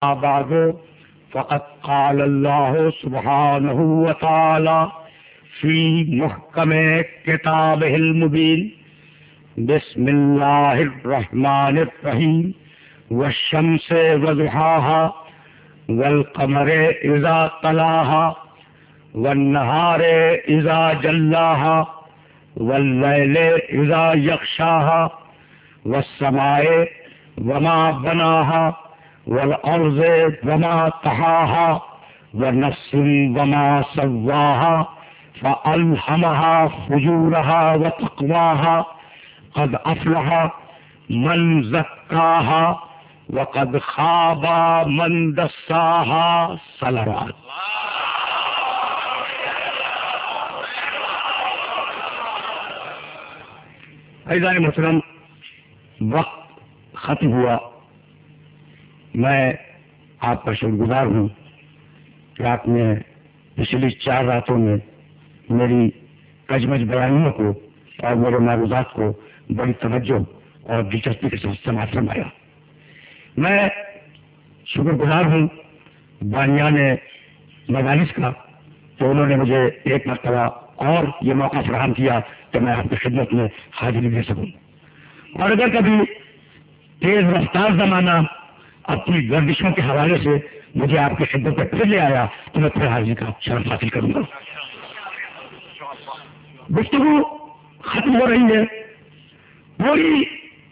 بعد فقد قال الله سبحانه وتعالى في محكم كتابه المبين بسم الله الرحمن الرحيم والشمس وضحاها والقمر إذا طلاها والنهار إذا جلاها والليل إذا يغشاها والسماء وما بناها والأرض وما طحاها ونفس وما سواها فألهمها فجورها وتقواها قد أفلح من زكاها وقد خاب من دساها. صلوات. عزیزان محترم، وقت ختم ہوا. میں آپ کا شکر گزار ہوں کہ آپ نے پچھلی 4 راتوں میں میری کجمج بیانیوں کو اور میرے معروضات کو بڑی توجہ اور دلچسپی کے ساتھ سماعت فرمایا. میں شکر گزار ہوں بانیان مجالس کا کہ انہوں نے مجھے ایک مرتبہ اور یہ موقع فراہم کیا کہ میں آپ کی خدمت میں حاضری دے سکوں. اور اگر کبھی تیز رفتار زمانہ اپنی گردشوں کے حوالے سے مجھے آپ کی خدمت میں پھر لے آیا تو میں پھر حاضری کا شرف حاصل کروں گا. گفتگو ختم ہو رہی ہے. پوری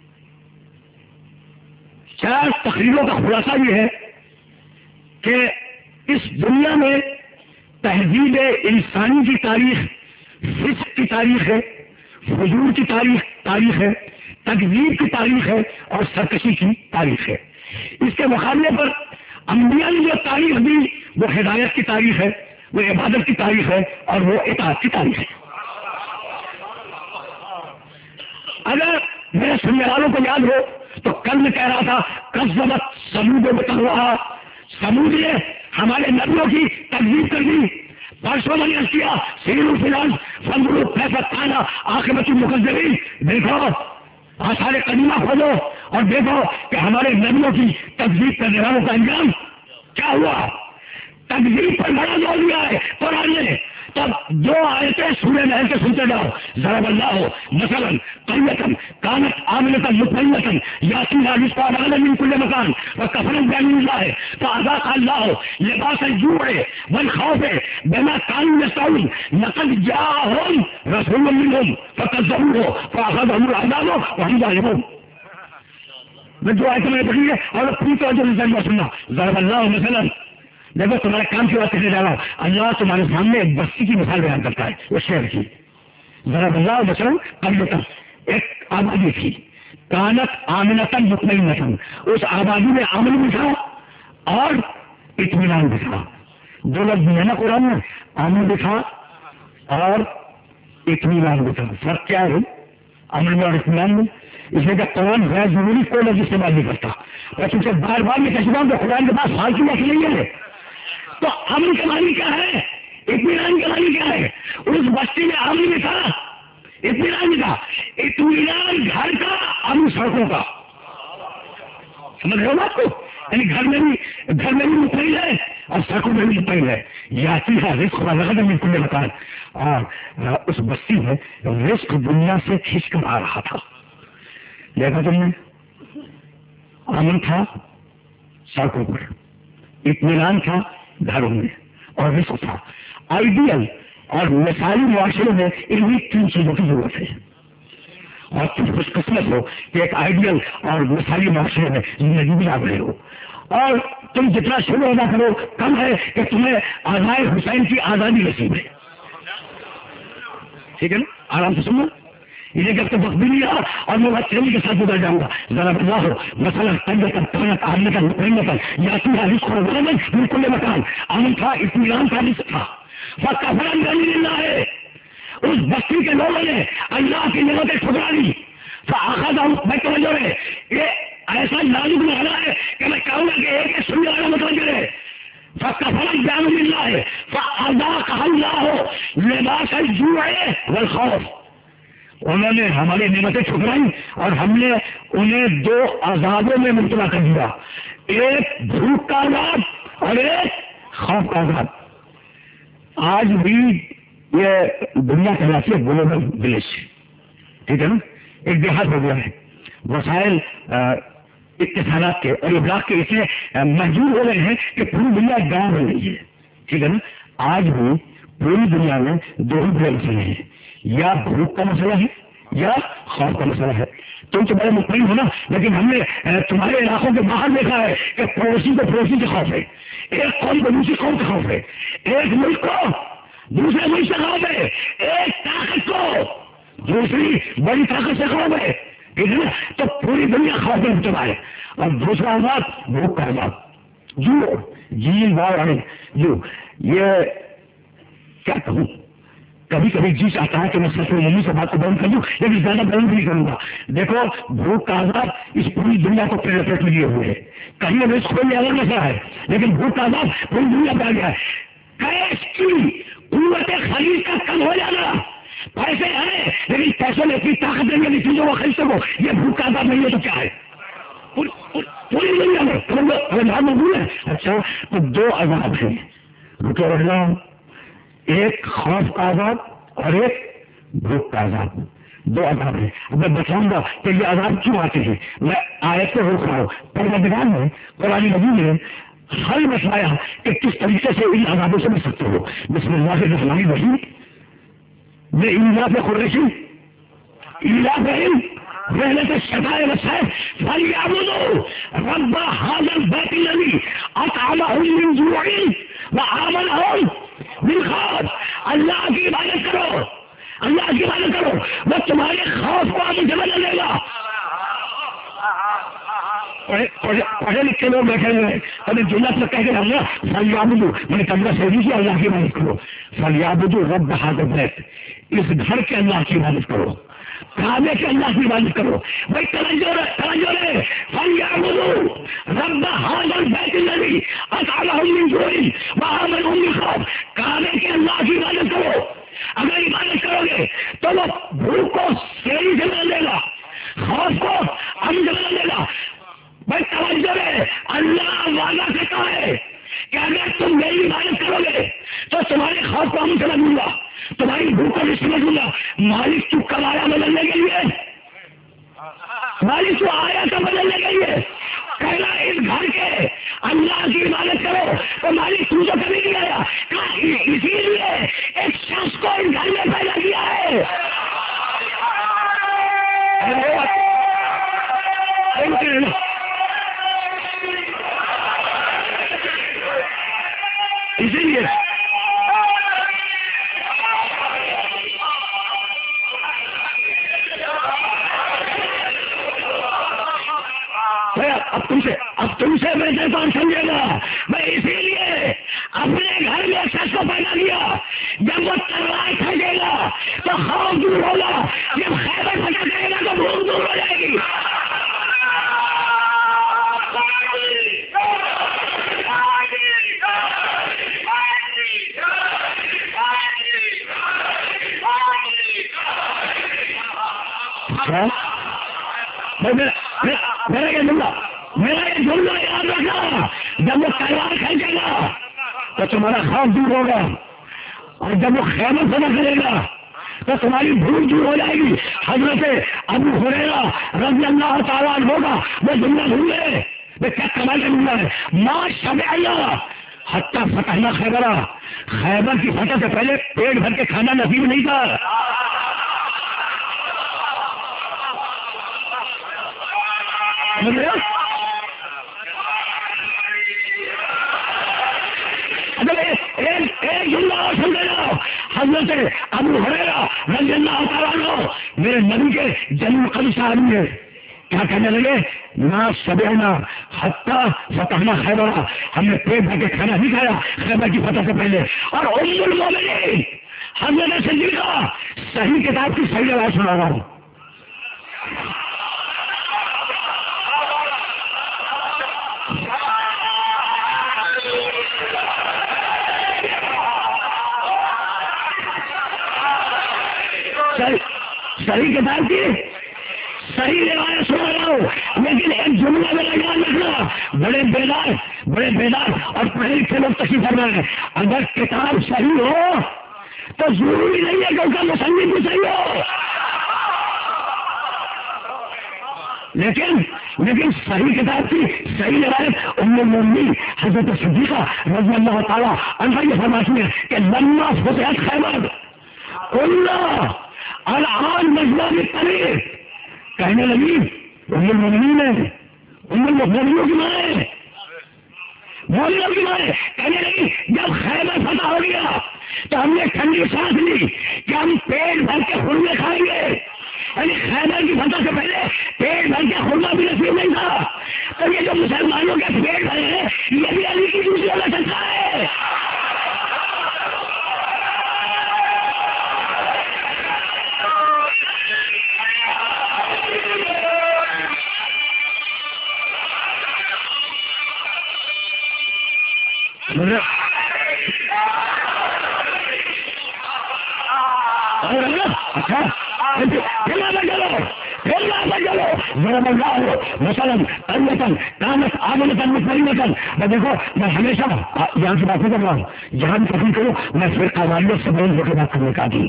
4 تقریروں کا خلاصہ یہ ہے کہ اس دنیا میں تہذیب انسانی کی تاریخ فسق کی تاریخ ہے، فجور کی تاریخ ہے، تکذیب کی تاریخ ہے اور سرکشی کی تاریخ ہے. اس کے مقابلے پر انبیاء نے جو تاریخ دی وہ ہدایت کی تاریخ ہے، وہ عبادت کی تاریخ ہے اور وہ اطاعت کی تاریخ ہے. اگر میرے سننے والوں کو یاد ہو تو کل میں کہہ رہا تھا کذبت ثمود بطغواہا، سمود نے ہمارے نبیوں کی تکذیب کر دی. پرسوں میں نے کیا سیروا فی الارض فانظروا کیف کان عاقبۃ المکذبین. دیکھو آثار قدیمہ کھولو اور دیکھو کہ ہمارے نبیوں کی تکذیب کرنے والوں کا انجام کیا ہوا. تکذیب پر بڑا زور دیا ہے قرآن نے. تب جو آیتیں سورہ نحل کے سنتے جاؤ. ضرب اللہ مثلا قریۃ کانت آمنۃ مطمئنۃ یأتیہا رزقها رغدا من کل مکان وکفرت بانعم اللہ فاذاقها اللہ لباس الجوع والخوف بما كانوا يصنعون لقد جاءهم رسول منهم فكذبوه فأخذهم العذاب وهم ظالمون. میں جو آیتیں میں نے پڑھی ہے اور پوری توجہ سے سننا. ضرب اللہ مثلا، دیکھو تمہارے کام کی بات کرنے جا رہا ہوں. اللہ تمہارے سامنے ایک بستی کی مثال بیان کرتا ہے، وہ شہر کی. ضرب اللہ مثلا قریۃ، ایک آبادی تھی، کانت آمنۃ مطمئنۃ، اس آبادی میں امن بھی تھا اور اطمینان بھی تھا. دو لفظ بھی ہے نا قرآن میں، امن بھی تھا اور اطمینان بھی تھا. فرق کیا ہے امن میں اور اطمینان میں؟ اس لیے کہ قرآن غیر ضروری کوئی لفظ استعمال نہیں کرتا. اور چونکہ بار بار میں کہتا ہوں کہ قرآن کے پاس فالتو لفظ نہیں ہے. تو امن کا معنی کیا ہے، اطمینان کا معنی کیا ہے؟ اس بستی میں امن بھی تھا، اطمینان بھی تھا. اطمینان گھر کا، امن سڑکوں کا. سمجھ رہے ہو بات کو؟ یعنی گھر میں بھی مطمئن ہے اور سڑکوں میں بھی مطمئن ہے. یاتی ہے رزق رغدا من کل مکان. اور اس بستی میں رزق دنیا سے کھینچ کر آ رہا تھا. دیکھا تم نے، امن تھا سڑکوں پر، اطمینان تھا گھروں میں اور رزق تھا. آئیڈیل اور مثالی معاشرے میں انہیں 3 چیزوں کی ضرورت ہے. اور تم خوش قسمت ہو کہ ایک آئیڈیل اور مثالی معاشرے میں زندگی بھی آ رہے ہو. اور تم جتنا شروع ادا کرو کم ہے کہ تمہیں آزائے حسین کی آزادی نصیب ہے. ٹھیک ہے نا؟ آرام سے سنو. یہ جب تک وقت بھی نہیں رہا اور میں بات چلی کے ساتھ گزر جاؤں گا. ذرا اللہ ہو مثلا طبیعت کانت آمنۃ مطمئنۃ یأتیہا رزقها رغدا من کل مکان. امن تھا، اطمینان تھا، رزق تھا. فکفرت بانعم اللہ، اس بستی کے لوگوں نے اللہ کی نعمتیں ٹھکرا دی. فأخذهم، میں توجہ رہے، یہ ایسا لازم مرحلہ ہے کہ میں کہوں گا کہ ایک سننے والا متوجہ رہے. فکفرت بانعم اللہ فأذاقها اللہ لباس الجوع والخوف. انہوں نے ہماری نعمتیں ٹھکرائی اور ہم نے انہیں 2 عذابوں میں مبتلا کر دیا. ایک بھوک کا عذاب اور ایک خوف کا عذاب. آج بھی یہ دنیا کہلاتی ہے گلوبل ولیج، ٹھیک ہے نا، ایک دیہات ہو گیا ہے. وسائل اتصالات کے اور ابلاغ کے اتنے محدود ہو گئے ہیں کہ پوری دنیا گاؤں ہو گئی ہے، ٹھیک ہے نا. آج بھی پوری دنیا میں دو ہی بڑے مسئلے ہیں، یا بھوک کا مسئلہ ہے یا خوف کا مسئلہ ہے. تم تو بڑے مطمئن ہو نا، لیکن ہم نے تمہارے علاقوں کے باہر دیکھا ہے کہ پڑوسی کو پڑوسی سے خوف ہے، ایک قوم کو دوسری قوم سے خوف ہے، ایک ملک کو دوسرے ملک سے خوف ہے، ایک طاقت کو دوسری بڑی طاقت سے خوف ہے، ٹھیک ہے نا. تو پوری دنیا خوف میں مبتلا ہے. اور دوسرا عذاب بھوک کا عذاب. جو جیل بار جو یہ کیا کہوں، کبھی کبھی جی چاہتا ہے کہ میں سچ میں ممی سے بات کو بیان کر دوں، لیکن زیادہ بیان نہیں کروں گا. دیکھو بھوک کا عذاب اس پوری دنیا کو پیڑ پیٹ میں لیے ہوئے ہے. کہیں ابھی کوئی الگ مسئلہ ہے، لیکن بھوک کا عذاب پوری دنیا پہ آ گیا ہے. کیش کی قوت خرید کا کم ہو جانا، پیسے ہیں لیکن پیسوں میں اتنی طاقت دیں گے چیزوں کو خرید سکو، یہ بھوک کا عذاب نہیں ہے تو کیا ہے پوری دنیا میں موجود ہے. اچھا تو دو عذاب ہیں، رکے رہنا، ایک خوف کا عذاب اور ایک بھوک کا عذاب. دو عذاب ہیں. اب میں بتاؤں گا کہ یہ عذاب کیوں آتے ہیں. میں آیت سے روک رہا ہوں. پروردگار نے قرآن مجید میں حل بتایا کہ کس طریقے سے ان عذابوں سے بچ سکتے ہو. بسم اللہ الرحمن الرحیم. میں ایلاف قریشی ایلاف رحلة الشتاء والصيف فليعبدوا رب هذا البيت الذي أطعمهم من جوع وآمنهم من خوف. اللہ کی عبادت کرو، اللہ کی عبادت کرو، وہ تمہارے خوف کو آگے جمع لے گا. پڑھے لکھے لوگ بیٹھے ہوئے ابھی جنت میں کہہ کے رہا فلیعبدوا، میں نے کمرہ سے دیجیے اللہ کی عبادت کرو. فلیعبدوا رب هذا البيت، اس گھر کے اللہ کی عبادت کرو، کعبے کے اللہ کی عبادت کرو. بھائی توجہ رہے فلیعبدوا رب هذا البيت الذي أطعمهم من جوع وآمنهم من خوف. کعبے کے اللہ کی عبادت کرو. اگر عبادت کرو گے تو وہ بھوک کو سیری سے بدل دے گا، خوف کو امن سے بدل دے گا. بھائی توجہ رہے، اللہ وعدہ کرتا ہے کہ اگر تم میری عبادت کرو گے تو تمہارے خوف کو امن سے بدلوں گا، تمہاری بھوک کو رشت بدلوں گا. مالک تو کب آیا بدلنے کے لیے؟ مالک تو آیا تو بدلنے کے لیے. کہنا اس گھر کے اللہ کی عبادت کرو تو مالک تو کبھی نہیں آیا. اسی لیے ایک شخص کو اس گھر میں پیدا کیا ہے. اسی لیے اب تم سے میں کون سمجھے گا. میں اسی لیے اپنے گھر میں شخص کو پیدا کیا. جب وہ تلوار کھینچے گا تو خوف دور ہوگا، جب خیبر پھٹا کرے گا تو بھوک دور ہو جائے گی. میرا یہ جملہ یاد رکھنا، جب وہ تلوار کھینچے گا تو تمہارا خوف دور ہوگا، اور جب وہ خیمہ فنا کرے گا تو تمہاری بھوک دور ہو جائے گی. حضرت ابو ہریرہ رضی اللہ تعالیٰ عنہ ہوگا وہ جملہ بھولے. میں کیا کمال کا جملہ ہے. ما شبعنا حتی فتحنا خیبرہ. خیبر کی فتح سے پہلے پیٹ بھر کے کھانا نصیب نہیں تھا. ایک جملہ اور سمجھ جاؤ. حضرت ابو ہریرہ رضی اللہ تعالیٰ عنہ میرے نبی کے جنم قدس آدمی ہے. کیا کہنے لگے؟ نا شبعنا حتی فتحنا خیبرہ. ہم نے پیٹ بھر کے کھانا نہیں کھایا خیبر کی فتح سے پہلے. اور ام المومنین حضرت صدیقہ، صحیح کتاب کی صحیح آواز سنا رہا ہوں. صحیح کتاب کی صحیح روایت سنا رہا ہوں، لیکن ایک جملہ میرا یاد رکھنا، بڑے بیدار اور پڑھے لکھے لوگ تشریف فرما ہے، اگر کتاب صحیح ہو تو ضروری نہیں ہے کہ اس کا مصنف بھی صحیح ہو، لیکن صحیح کتاب کی صحیح روایت ام المؤمنین حضرت صدیقہ رضی اللہ تعالیٰ عنہا یہ فرماتی ہے کہ لما فتحت خیبر قلنا الان مجمع بالطریق، کہنے لگی ام المؤمنین ہے، ام المؤمنین کی ماں ہے، مولوں کی ماں ہے، کہنے لگی جب خیبر فتح ہو گیا تو ہم نے ٹھنڈی سانس لی کہ ہم پیٹ بھر کے خرمے کھائیں گے، یعنی خیبر کی فتح سے پہلے پیٹ بھر کے خرما بھی نصیب نہیں تھا، تو یہ جو مسلمانوں کے پیٹ بھرے ہیں یہ بھی علی کی دوسری والا چلتا ہے۔ اچھا دیکھو میں ہمیشہ یہاں سے بات نہیں کر رہا ہوں، جہاں بھی پسند کروں میں فرقہ واریت سے بہت روکے بات کرنے کا دوں،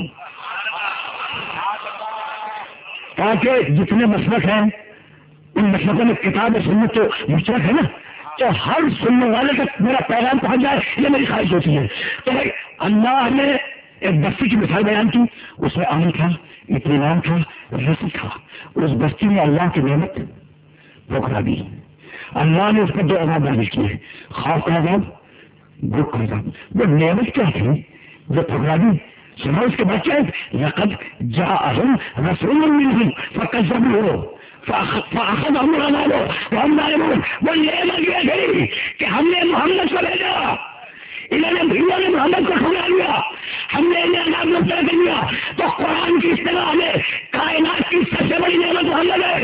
تاکہ جتنے مسلک ہیں ان مسلکوں میں کتاب سنت تو مشترک ہے نا، تو ہر سننے والے تک میرا پیغام پہنچ جائے، یہ میری خواہش ہوتی ہے۔ تو بھائی اللہ نے ایک بستی کی مثال بیان کی، اس میں امن تھا، اطمینان تھا، رزق تھا، اس بستی میں اللہ کی نعمت ٹھکرا دی، اللہ نے اس پر 2 عذاب نازل کیے، خوف کا عذاب، بھوک کا عذاب۔ وہ نعمت کیا تھی جو ٹھکرا دی؟ سنا اس کے بچے لقد جاءہم رسول منہم فکذبوہ فاخذہم العذاب وہم ظالمون، وہ نعمت یہ تھی کہ ہم نے محمد کو بھیجا، انہوں نے محمد کو ٹھکرا دیا، ہم نے انہیں عذاب مبتلا کر دیا، تو قرآن کی اصطلاح میں کائنات کی سب سے بڑی نعمت محمد ہے۔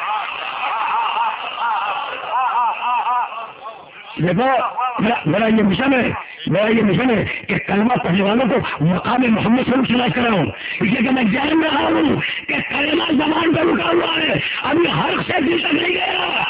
دیکھو میرا یہ مشن ہے کہ کلمہ پڑھنے والوں کو مقام محمد سے سنائے کر رہا ہوں، اس لیے کہ میں جان رہا ہوں کہ کلمہ زبان پر رکا ہوا ہے، ابھی ہر سے دل تک نہیں گیا۔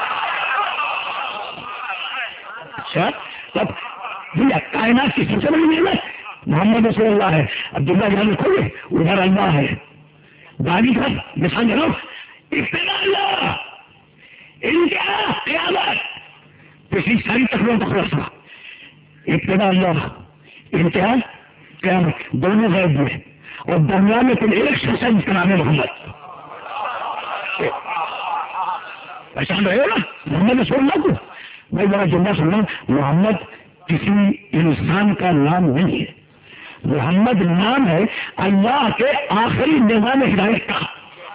اچھا تب کائنات کی سب سے بڑی نعمت محمد رسول اللہ ہے۔ عبداللہ جان کھولے ادھر اللہ ہے، دادی کا مثال دے لو، ابتدا اللہ، انتہا قیامت، پچھلی ساری تقریروں کا خلاصہ، ابتدا اللہ انتہا قیامت، دونوں غیب میں، اور درمیان میں کوئی ایک شخص ہے جس کا نام ہے محمد۔ پہچان رہے ہو نا محمد رسول اللہ کو؟ میں ذرا جملہ سننا، محمد کسی انسان کا نام نہیں ہے، محمد نام ہے اللہ کے آخری نظام ہدایت کا،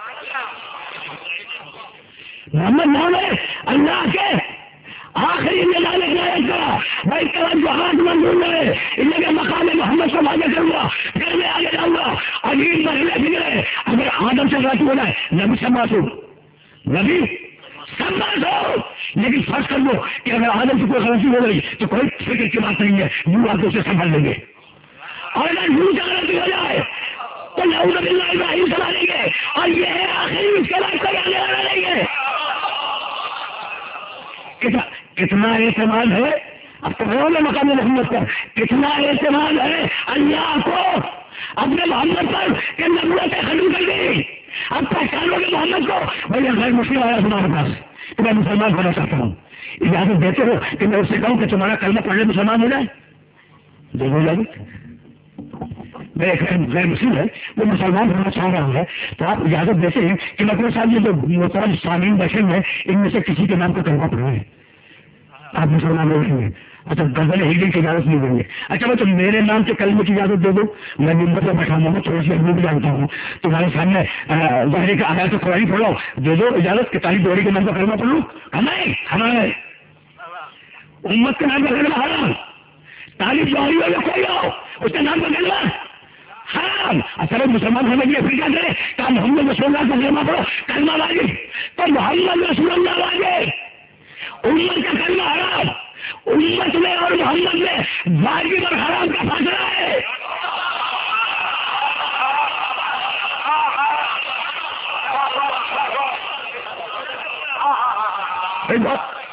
محمد نام ہے اللہ کے آخری نظام ہدایت کا۔ بھائی توجہات منظور ہے، ان کے مقام محمد کو واضح کروں گا، پھر میں آگے جاؤں گا۔ عجیب مرحلے فکرے، اگر آدم سے غلطی ہو جائے نبی سے معصوم، نبی سب معصوم، لیکن فرض کر لو کہ اگر آدم سے کوئی غلطی ہو گئی تو کوئی فکر کی بات نہیں ہے، یوں آ کے اسے سنبھال لیں گے، اور اگر یوں سے غلطی ہو جائے تو نعوذ باللہ ابراہیم سنا لیں گے، اور یہ ہے آخری، اس کے بعد کوئی آنے والا نہیں ہے۔ کتنا اعتماد ہے اب تو مقام محمد پر، کتنا اعتماد ہے اللہ کو اپنے محمد پر کہ نبوتیں ختم کر دی۔ اب پہچانو گے محمد کو، بھائی غیر مسلم آیا تمہارے پاس کہ میں مسلمان ہونا چاہتا ہوں، اجازت دیتے ہو کہ میں اس سے کہوں کہ تمہارا کلمہ پڑھنے مسلمان ہو جائے؟ دیکھو جائے میں ایک غیر مسلم ہے وہ مسلمان ہونا چاہ رہا ہے، تو آپ اجازت دیتے ہیں کہ مطلب صاحب یہ جو محترم سامعین بیٹھے ہیں ان میں سے کسی کے نام کا کلمہ پڑھا ہے، آپ مسلمان ہو گئے، اچھا غزل ہیلنگ کی اجازت نہیں دیں گے، اچھا میں تو میرے نام کے کلمے کی اجازت دے دو، میں نمبر سے بیٹھا ہوں، تھوڑی سی اردو بھی جانتا ہوں، تمہارے سامنے ظاہر کا آیا تو قرآن پڑھو، دے دو اجازت کہ تاریخ دوڑی کے نام کا کلمہ پڑھ لوں، ہمارے امت کے نام کا کلمہ حرام، تاریخ دوڑی ہو یا کوئی ہو اس کے نام کا کلمہ حرام۔ اصل مسلمان ہونے کے لیے پھر کیا کرے کہ محمد رسول اللہ کا کلمہ پڑھو، کلمہ واجب، تو محمد رسول اللہ واجب، امت کا کلمہ حرام، امت میں اور محمد میں واجب اور حرام کا فاصلہ ہے۔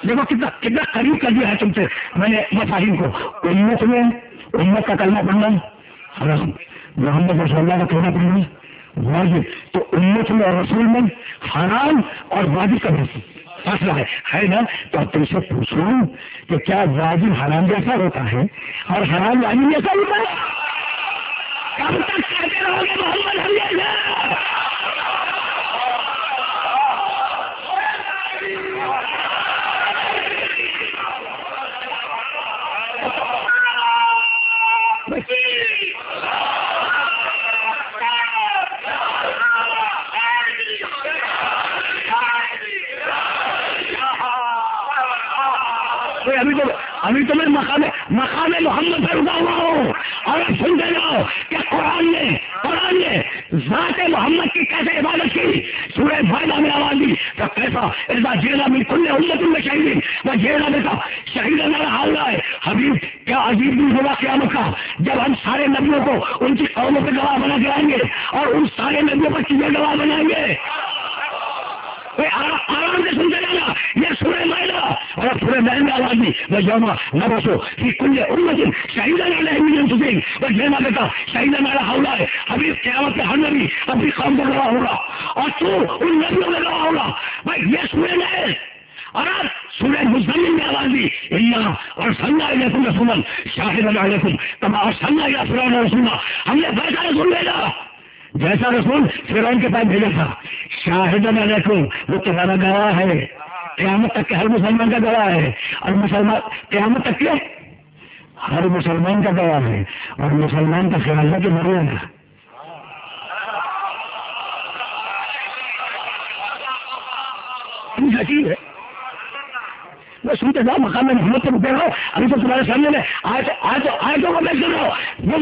دیکھو کتنا قریب کر دیا ہے تم سے میں نے مفاہیم کو. امت میں امت کا کلمہ پڑھنا حرام، محمد رسول اللہ کا کلمہ پڑھنا واجب. تو امت میں اور رسول میں حرام اور واجب کا فاصلہ ہے نا. تو تم سے پوچھوں کہ کیا واجب حرام جیسا ہوتا ہے اور حرام واجب جیسا ہوتا ہے؟ کب تک کہتے رہو گے محمد ہم جیسا؟ ابھی تو میں مقام محمد پر رکا ہوا ہوں اور اب سن دے رہا ہوں کہ قرآن نے ذات محمد کی کیسے عبادت کی. سورہ فائدہ میں آواز دی تو کیسا ایسا جیلا میں کل امت میں شہید وہ جیلا میں تھا شہید اللہ ہے. حبیب کیا عجیب دن ہوگا قیامت کا جب ہم سارے نبیوں کو ان کی قوموں پہ گواہ بنا کے آئیں گے اور ان سارے نبیوں پر چیزیں گواہ بنائیں گے. آرام سے سنتے جانا یہ سورہ مائدہ اور سورہ مائدہ میں آواز دی وہ یوم نبعث فی کل امت شہیدا علیہم من انفسہم وہ جینا بیٹا شہیدا میرا حوالہ ہے. حبیب قیامت میں ہر نبی اپنی قوم پر گواہ ہوگا اور تو ان نبیوں میں گواہ ہوگا. بھائی یہ سورہ ہے. اور سورہ مزمل میں آواز دی اللہ اور ارسلنا الیکم رسولا شاہدا علیکم کما ارسلنا الی فرعون رسولا. ہم نے ویسا رسول بھیجا جیسا رسول فرعون کے پاس بھیجا تھا. شاہدن علیکم وہ تمہارا گواہ ہے قیامت تک کے ہر مسلمان کا گواہ ہے. اور مسلمان قیامت تک کے ہر مسلمان کا گواہ ہے. اور مسلمان کا خیال ہے کہ مریم ہے. عجیب ہے. میں سنتے جاؤ مقام محمد سے رکے رہو. ابھی تو تمہارے سامنے میں آئے تو میں سن رہا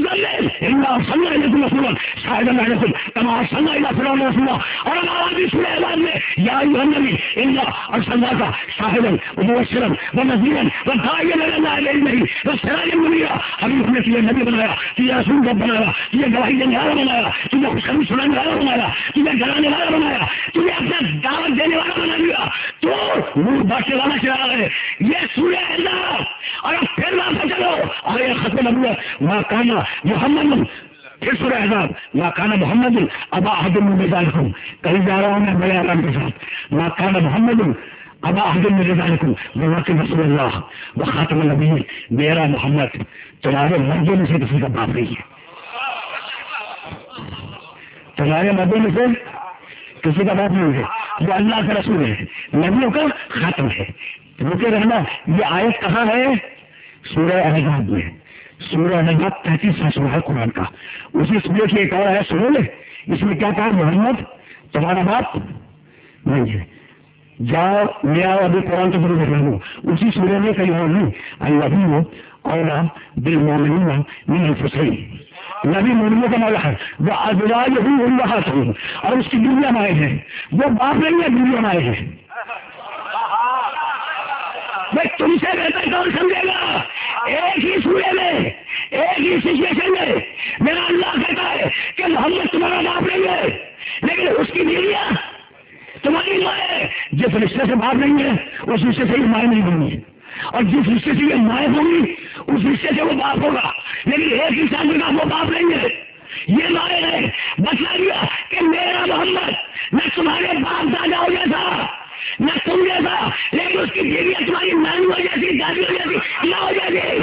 ہوں اور ہماری سورہ اعلان میں یا نبی اللہ اور سلّا کا شاہدن مبشرن و نذیرن و داعیا الی اللہ نہیں و سراجا منیرا. ابھی ہم نے تجھے نبی بنایا, تجھے رسول بنایا, تجھے گواہی دینے والا بنایا, تجھے خوشخبری سنانے والا بنایا, تجھے ڈرانے والا بنایا, تجھے اپنا دعوت دینے والا بنا دیا. تو نور بانٹنے والا چلا ہے. یہ سورہ اللہ. اور اب پھر واپس چلو اور یہ ختم نبوت ما کانا محمد. پھر سورہ احزاب ما کانا محمد ابا احد من رجالکم. کہیں جا رہا ہوں میں بڑے آرام کے ساتھ. ما کانا محمد ابا احد من رجالکم ولکن رسول اللہ وخاتم النبیین. میرا محمد تمہارے مردوں میں سے کسی کا باپ نہیں ہے. تمہارے مردوں میں سے کسی کا باپ نہیں ہے. وہ اللہ کا رسول ہے, نبیوں کا خاتم ہے. رکے رہنا. یہ آیت کہاں ہے؟ سورہ احزاب میں. سورہ احزاب 33واں سورہ ہے قرآن کا. اسی سورہ کی ایک اور ہے, سنو لے. اس میں کیا کہا؟ محمد تمہارا باپ نہیں ہے. جاؤ لے آؤ ابھی قرآن تو ضرور دیکھ لوں. اسی سورہ میں کہیں اور نہیں. اللہ اور بالمؤمنین من انفسہم. نبی مومنوں کا مولا ہے. وہ ازواجہ امہاتہم اور اس کی دنیا مائیں ہیں. وہ باپ نہیں ہے, دنیا مائیں ہیں. میں تم سے بہتر کون سمجھے گا؟ ایک ہی سورے میں ایک ہی سچویشن میں میرا اللہ کہتا ہے کہ محمد تمہارا باپ نہیں ہے, لیکن اس کی بیویاں تمہاری ماں ہے. جس رشتے سے باپ نہیں ہے اس رشتے سے یہ مائیں نہیں ہوں گی, اور جس رشتے سے یہ مائیں ہوں گی اس رشتے سے وہ باپ ہوگا. لیکن ایک ہی سال کا وہ باپ نہیں ہے, یہ مائیں ہے. بتلا دیا کہ میرا محمد نہ تمہارے باپ دادا ہو جیسا نہ تم جیسا, لیکن اس کی بیویاں تمہاری نانی ہو جیسی, دادی ہو جیسی, نہ ہو جیسی.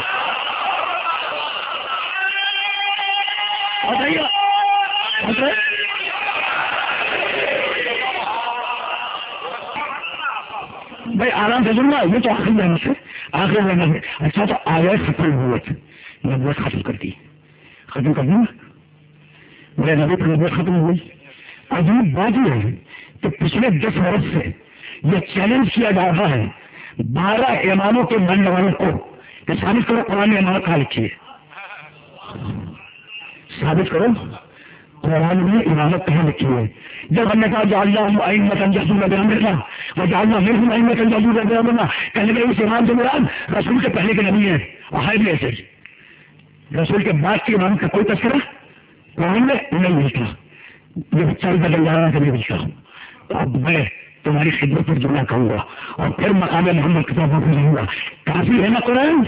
بھائی آرام سے سننا. یہ تو آخر میں سے آخر میں اچھا تو آیت ختم نبوت نبوت ختم کر دی, ختم کر دی. میرے نبی پر نبوت ختم ہوئی. عجیب بات یہ ہے کہ پچھلے 10 برس سے یہ چیلنج کیا جا رہا ہے 12 اماموں کے ماننے والوں کو کہ ثابت کرو قرآن امامت کہاں لکھی ہے. ثابت کرو قرآن میں امامت کہاں لکھی ہے. جب ہم نے کہا جعلنا ائمۃ یہدون بامرنا وجعلنا منهم ائمۃ یهدون بامرنا, کہنے لگے اس امام سے مراد رسول کے پہلے کے نبی ہیں. اور ہے بھی ایسے رسول کے بعد کے امام کا کوئی تذکرہ قرآن میں نہیں ملتا. یہ چل بدل جا رہا ہے کبھی بھی. اب میں تمہاری خدمت پر جملہ کہوں گا اور پھر مقام محمد کتابوں کو جاؤں گا. کافی ہے نا قرآن؟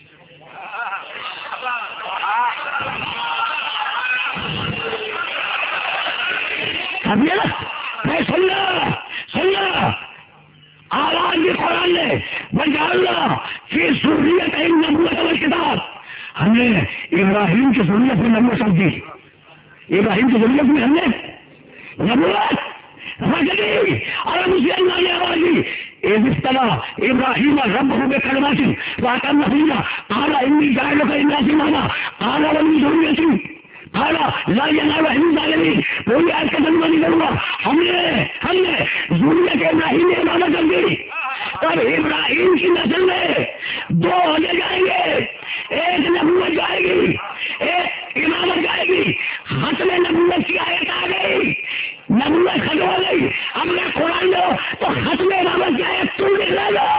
کافی ہے نا؟ سن لا آواز بھی قرآن نے بجاللہ فی ذریت النبوۃ والکتاب. ہم نے ابراہیم کی ضرورت میں نبوت سمجھی. ابراہیم کی ضرورت میں ہم نے نبوت رکھ دی اور مجھے اللہ نے آواز دی. ابراہیم ربہ بکلمات فاتمہن قال انی جاعلک للناس اماما قال ومن ذریتی قال لا ینال عہد الظالمین. پوری آیت کا ترجمہ نہیں کروں گا. ہم نے ذریت ابراہیم نے امامت کر دی. اور ابراہیم کی نسل میں دو عہدے جائیں گے. ایک نبوت جائے گی, ایک امامت جائے گی. ختم نبوت کی آیت آ گئی, نبوت ختم ہو گئی. اب میں قرآن لو تو ختم امامت کی آیت تم لکھ لے لو.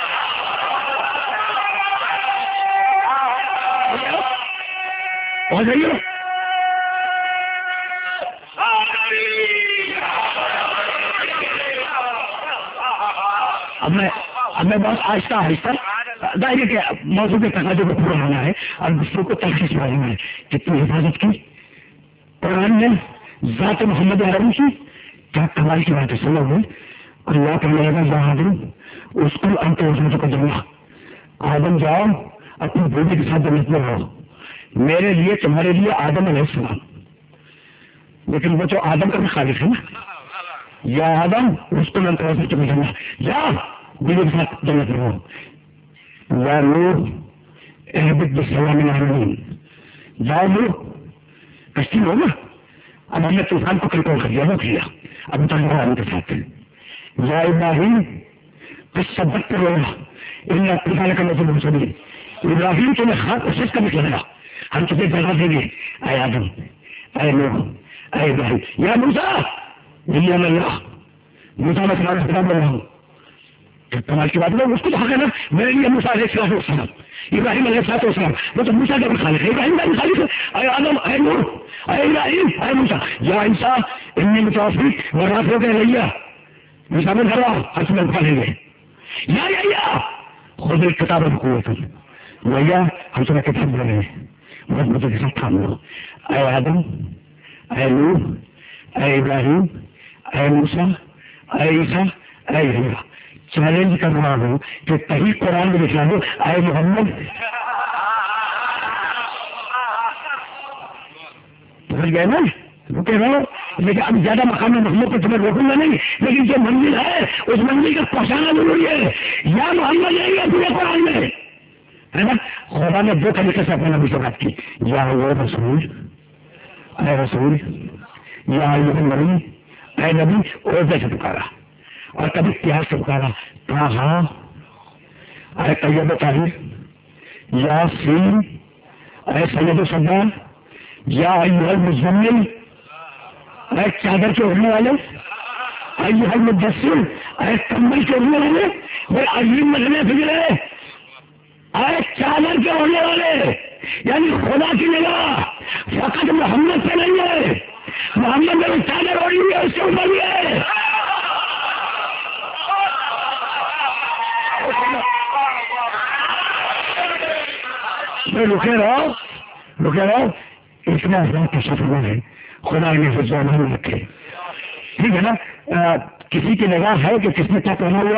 اور صحیح ہو. اب میں بہت آہستہ ظاہر ہے کہ موضوع کے تقاضے کو پورا ہونا ہے اور دوسروں کو تلخیص بنانا ہے. کتنی حفاظت کی قرآن نے ذات محمد عربی کی. کیا کمال کی بات ہے. سن لوگ اللہ کہنے لگا جہاں اس کو انت وزن کو جمع آدم جاؤ اپنی بیٹی کے ساتھ جنت میں رہو. میرے لیے تمہارے لیے آدم علیہ السلام, لیکن وہ جو آدم کا بھی خالق ہے نا, یا آدم اس کو انت وزن کو جمع جا بیوی کے ساتھ جنت میں رہو. یا نور اہبط بسلام العالمین, جاؤ نور کشتی ہو نا. اب ہم نے طوفان کو کنٹرول کر دیا, روک لیا. اب تک آدم کے ساتھ یا ابراہیم کس سبق پر ہوگا ان طوفان کا نظر مسلم. ابراہیم تمہیں خاص کوشش کا نکلے گا, ہم تجھے جگہ دیں گے. اے آدم, اے نوح, اے ابراہیم. یا موسیٰ اللہ موسیٰ میں تمہارا خطاب بول رہا ہوں. کمال کی بات ہے, اس کو تو حق ہے نا. میرے لیے موسیٰ علیہ السلام, ابراہیم علیہ السلام, وہ تو موسیٰ کا بھی خالق ہے, ابراہیم کا بھی خالق ہے. اے آدم, اے نوح, اے ابراہیم, اے موسیٰ. یا عیسیٰ انی متوفیک و رافعک الیہ. عیسیٰ میں گھر آؤ, ہر میں اٹھا لیں گے. یا خود ایک کتاب قوت یا ہم تمہیں کتاب بول رہے ہیں, بہت مدد کے ساتھ تھام لو. اے آدم, اے نوح, اے ابراہیم, اے موسیٰ, اے عیسیٰ, اے یحییٰ, چیلنج کر رہا ہوں کہ کہیں قرآن میں لکھا ہو اے محمد. سمجھ گئے نا, رکے رہو. لیکن اب زیادہ مقام محمد کو تمہیں روکوں گا نہیں, لیکن جو منزل ہے اس منزل کو پہنچانا ضروری ہے. یا محمد نہیں ہے پورے قرآن میں ہے نا. خدا نے دو طریقے سے اپنے نبی سے بات کی, یا رسول, اے رسول, یا نبی, اے نبی, عہدے سے پکارا اور کبھی پیار سے پکارا. کہا اے طیب طاہر, یا سین, اے سید سردار, یا ایھا المزمل, اے چادر کے اڑنے والے, ایھا المدثر, اے کمبل کے اڑنے والے, وہ عظیم مجمع فکر ہے. اے چادر کے اڑنے والے, یعنی خدا کی نگاہ فقط محمد سے نہیں ہے. محمد نے چادر اوڑی ہوئی ہے, اس کے اوپر بھی ہے. رکے رہو, اتنا حضرات کا سفر ہے. خدا نے فضل رکھے, ٹھیک ہے نا. کسی کی نگاہ ہے کہ کس نے کیا پہنا ہوا,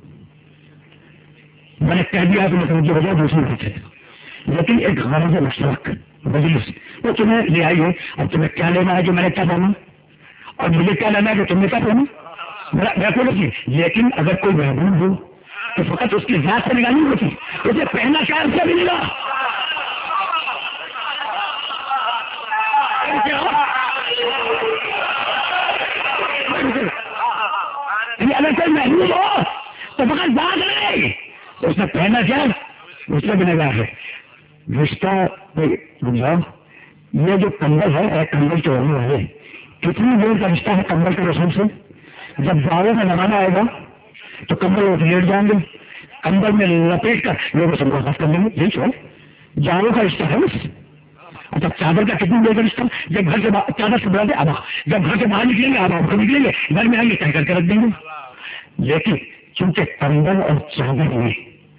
میں نے کہہ دیا کہ متوجہ ہو جائے دوسری بات ہے. لیکن ایک غرض مشترک مجلس وہ تمہیں لے آئی ہے. اب تمہیں کیا لینا ہے جو میں نے کیا پہنا, اور مجھے کیا لینا ہے کہ تم نے کیا پہنا, میں کوئی نہیں. لیکن اگر کوئی محبوب ہو تو فقط اس کی ذات سے نگاہ نہیں ہوتی, اسے پہنا کیا اس سے بھی نگاہ. اگر کوئی محبوب ہو تو فقط بات نہیں, اس نے پہنا کیا اس میں بھی نگاہ ہے. رشتہ گزار یہ جو کمبل ہے کمبل کے ہونے والے, کتنی دیر کا رشتہ ہے کمبل کے رسم سے. جب دعوے میں نمانا آئے گا تو کمبل وہ لیٹ جائیں گے, کمبل میں لپیٹ کر لوگ رسم کو خاص کر لیں گے. یہی چھوڑ جاؤں کا رشتہ ہے بس. اچھا چادر کا کتنی دیر کا رشتہ, جب گھر سے چادر سے بڑھا دے آبا, جب گھر سے باہر نکلیں گے آبا کو نکلیں گے, گھر میں آئیں گے کہہ کر کے رکھ دیں گے. لیکن چونکہ کمبل اور چادر میں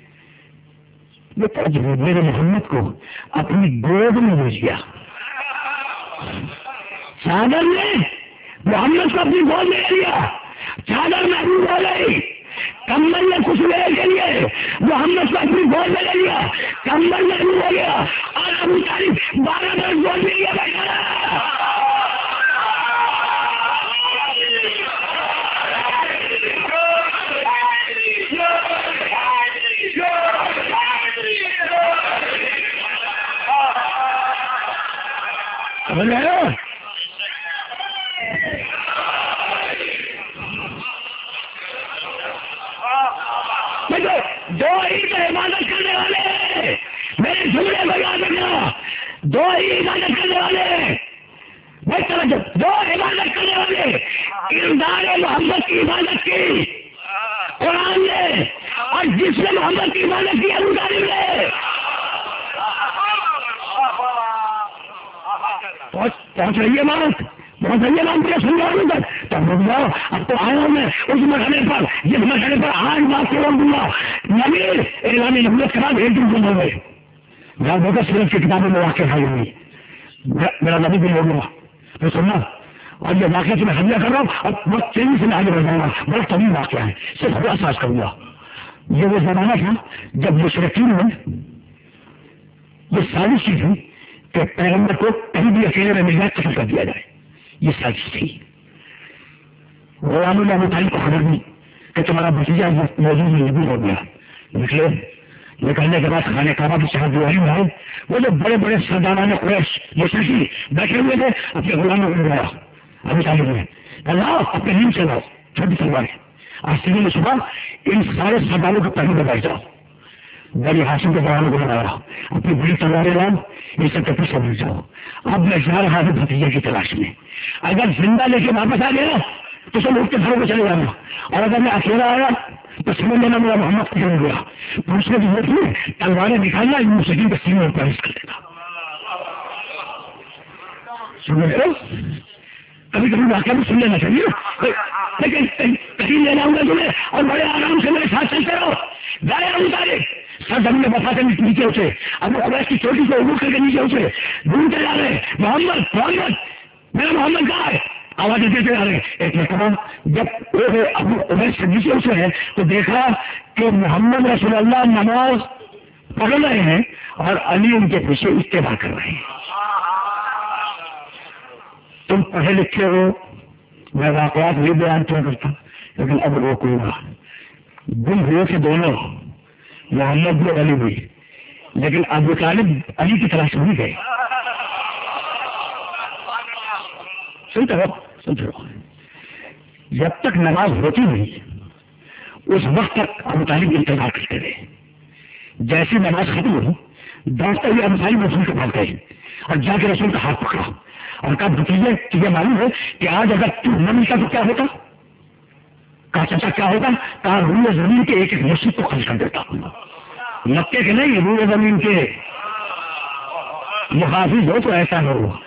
میرے محمد کو اپنی گود میں لے لیا، چادر نے محمد کو اپنی گود میں لے لیا، چادر محبوب ہو گئی، کمبل نے کچھ لے کے لیے محمد کو اپنی گود میں لے لیا، کمبل محبوب ہو گیا اور ابو طالب 12 برس گود میں لیا بیٹھا۔ دو عید عبادت کرنے والے میرے جملے کو یاد رکھنا، دو عبادت کرنے والے دو عبادت کرنے والے کردار محمد کی عبادت کی قرآن نے، اور جس نے محمد کی عبادت کی ابو طالب نے۔ پہنچ رہی ہے بات، پہنچ رہی ہے بات مجھے سن رہا تک تب رک جاؤ۔ اب تو آیا ہوں میں اس مرحلے پر جس مرحلے پر آج بات کو روک دوں گا۔ نبی اعلان نبوت کے بعد 1 دن گم ہو گئے، جہاں بہت صرف کی کتابوں میں واقع آئی ہوئی، میرا نبی بھی ہو گیا میں سننا، اور یہ واقعہ سے میں حملہ کر رہا ہوں اور بہت تیزی سے میں آگے بڑھ جاؤں گا۔ بڑا طویل واقعہ ہے، صرف بڑا احساس کروں گا۔ یہ وہ زمانہ تھا جب مشرکین میں یہ سازش کی تھی کہ پیغمبر کو کہیں بھی اکیلے میں مل جائے قتل کر دیا جائے، یہ سازش تھی۔ غلام اللہ طالب کو خبر نہیں کہ تمہارا بھتیجا موجود میں نبی ہو گیا، نکلے نکلنے کے بعد خانہ کعبہ کی شہادت والی میں آئے، وہ جو بڑے بڑے سرداران قریش مشرکی بیٹھے ہوئے تھے اپنے غلاموں کو بلایا ابو طالب نے، اللہ اپنے نیم سے لاؤ چھوٹی تلواریں، آج سینے میں صبح ان سارے سرداروں کے پہلو میں بیٹھ جاؤ، بڑی ہاشم کے غلاموں کو بلایا اپنی بڑی تلواریں لاؤ، یہ سب کے پیچھے بیٹھ جاؤ، اب میں جا رہا ہوں بھتیجے کی تلاش میں، اگر زندہ لے کے واپس آ گیا تو سب اٹھ کے گھروں میں چلے جانا، اور اگر میں اکیلا آیا تو سمجھ لینا میرا محمد کو ہو گیا، پوچھنے کی ضرورت نہیں، تلواریں نکالنا ان مسلم کے سینے میں پیش کر دینا۔ کبھی کبھی واقعہ بھی سن لینا چاہیے، لیکن کہیں لینا ہوگا تمہیں اور بڑے آرام سے میرے ساتھ چلتے رہو۔ گائے ابو طالب سر زمین میں بفا کے نیچے اٹھے، ابو قریش کی چوٹی کو عبور کر کے نیچے اٹھے، ڈھونڈتے جا رہے محمد محمد میرا محمد کہاں ہے، آوازیں دیتے جا رہے۔ ایک مرتبہ جب وہ ابو قریش سے نیچے اٹھے ہیں تو دیکھا کہ محمد رسول اللہ نماز پڑھ رہے ہیں اور علی ان کے پیچھے اتباع کر رہے ہیں۔ تم پڑھے لکھے ہو، میں واقعات نہیں بیان کیا کرتا، لیکن اب روکوں گا۔ گم ہوئے تھے دونوں، محمد بھی علی بھی، لیکن ابو طالب علی کی تلاش نہیں گئے۔ سنتے رہو، جب تک نماز ہوتی نہیں اس وقت تک ابو طالب انتظار کرتے رہے، جیسے نماز ختم ہوئی دوڑتے ہوئے ابو طالب رسول کے پاس گئے اور جا کے رسول کا ہاتھ پکڑا اور کہا بھتیجے تجھے معلوم ہے کہ آج اگر تو نہ ملتا تو کیا ہوتا؟ کہا چچا کیا ہوگا؟ کہا روئے زمین کے ایک ایک مسجد کو خرچ کر دیتا ہوں، مکے کے نہیں روئے زمین کے محافظ ہو تو ایسا نہ ہو۔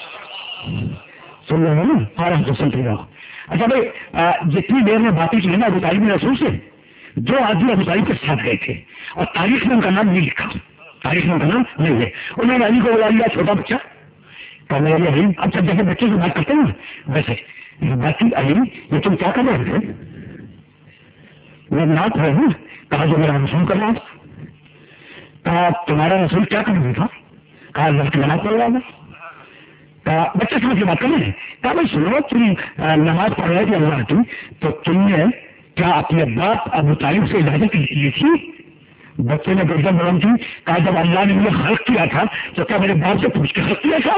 سن رہے ہو نا؟ آرام سے سنتے رہو۔ اچھا بھائی جتنی دیر میں باتیں کی نا ابو طالب نے رسول سے، جو آدمی ابو طالب کے ساتھ گئے تھے اور تاریخ میں ان کا نام نہیں لکھا، تاریخ میں ان کا نام نہیں ہے، انہوں نے علی کو بلا لیا چھوٹا بچہ، کہنے لگے علی اب جب جیسے بچے سے بات کرتے ہیں ویسے باقی علی یہ تم کیا کر رہے تھے؟ میں نعت ہے ہوں، کہا جو میرا رسول کر رہا تھا، کہا تمہارا رسول کیا کر رہا تھا؟ کہا اللہ کی نماز پڑھ رہا تھا۔ کہا بچہ سمجھ کے بات کر رہے ہیں، کہا بھائی سنو تم نماز پڑھ رہے تھے اللہ کی، تو تم نے کیا اپنے باپ ابو طالب سے اجازت لی تھی؟ بچے نے گردن نرم کی، کہا جب اللہ نے مجھے خلق کیا تھا تو کیا میرے باپ سے پوچھ کے خلق کیا تھا؟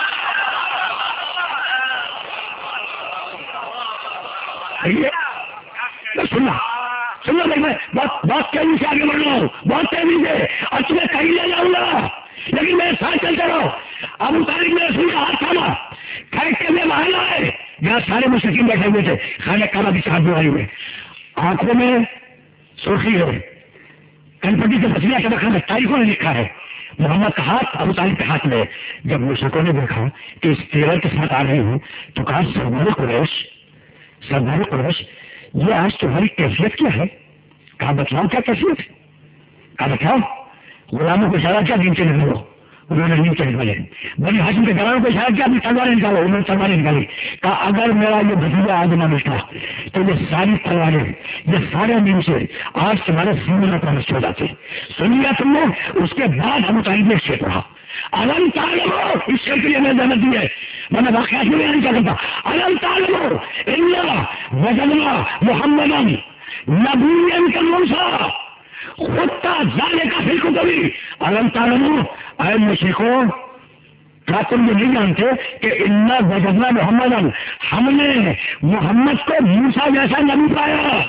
سننا سننا میں بہت تیزی سے آگے بڑھ رہا ہوں، بہت تیزی سے، اور تمہیں کہیں لے جاؤں گا لیکن میرے ساتھ چلتے رہو۔ ابو طالب نے رسول کا ہاتھ تھاما، پھینکتے ہوئے باہر آئے جہاں سارے مشرکین بیٹھے ہوئے تھے، خانہ کعبہ کی شہادت آئے ہوئے، آنکھوں میں سرخی ہے، کنپٹی سے بچیا کے رکھا ہے، تاریخوں نے لکھا ہے محمد کا ہاتھ ابو طالب کے ہاتھ میں۔ جب مشرکوں نے دیکھا کہ اس تیرر کے ساتھ آ رہے ہیں تو کہا سردار قریش یہ آج تمہاری کیفیت کیا ہے؟ کہا بتلاؤ کیا کیفیت ہے؟ کہا بتلاؤ غلاموں کو اشارہ کیا دین سے نکلو، انہوں نے نہیں چلے والے بنی ہاشم کے گھرانوں کو اشارہ کیا اپنی تلواریں نکالو، انہوں نے تلواریں نکالی. کہا اگر میرا یہ بھتیجا آج نہ ملتا تو یہ ساری تلواریں یہ سارے دن سے آج تمہارے سینے میں پرست ہو جاتے. سن لیا تم نے؟ اس کے بعد ہم تعلیم نے شیخ رہا الم تعلمو، اس شیخ کے لیے میں زحمت دی ہے، میں نے واقعات میں نہیں کیا کرتا. الم تعلمو الا وجدنا محمدن نبیا کموسیٰ خطہ جانے کا فی الکتب. الم تعلمو، اے مشرکوں کیا تم یہ نہیں جانتے کہ انا وجدنا محمدن، ہم نے محمد کو موسیٰ جیسا نبی پایا.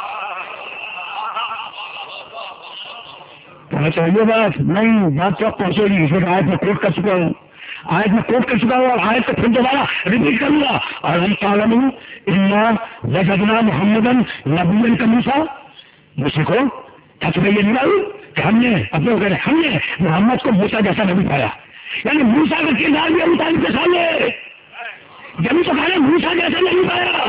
چاہیے بات نہیں، بات تو پہنچے گی، پھر آیت میں کوٹ کر چکا ہوں، آیت میں کوٹ کر چکا ہوں اور آیت کو پھر دوبارہ ریپیٹ کروں گا. اور ہم تعلم انا وجدنا محمدن نبیا کموسیٰ. مشرکوں کیا تمہیں یہ نہیں معلوم کہ ہم نے اپنے وغیرہ ہم نے محمد کو موسیٰ جیسا نبی پایا؟ یعنی موسیٰ کا کردار بھی ابو طالب کے سامنے جبھی تو کہا موسیٰ جیسا نہیں پایا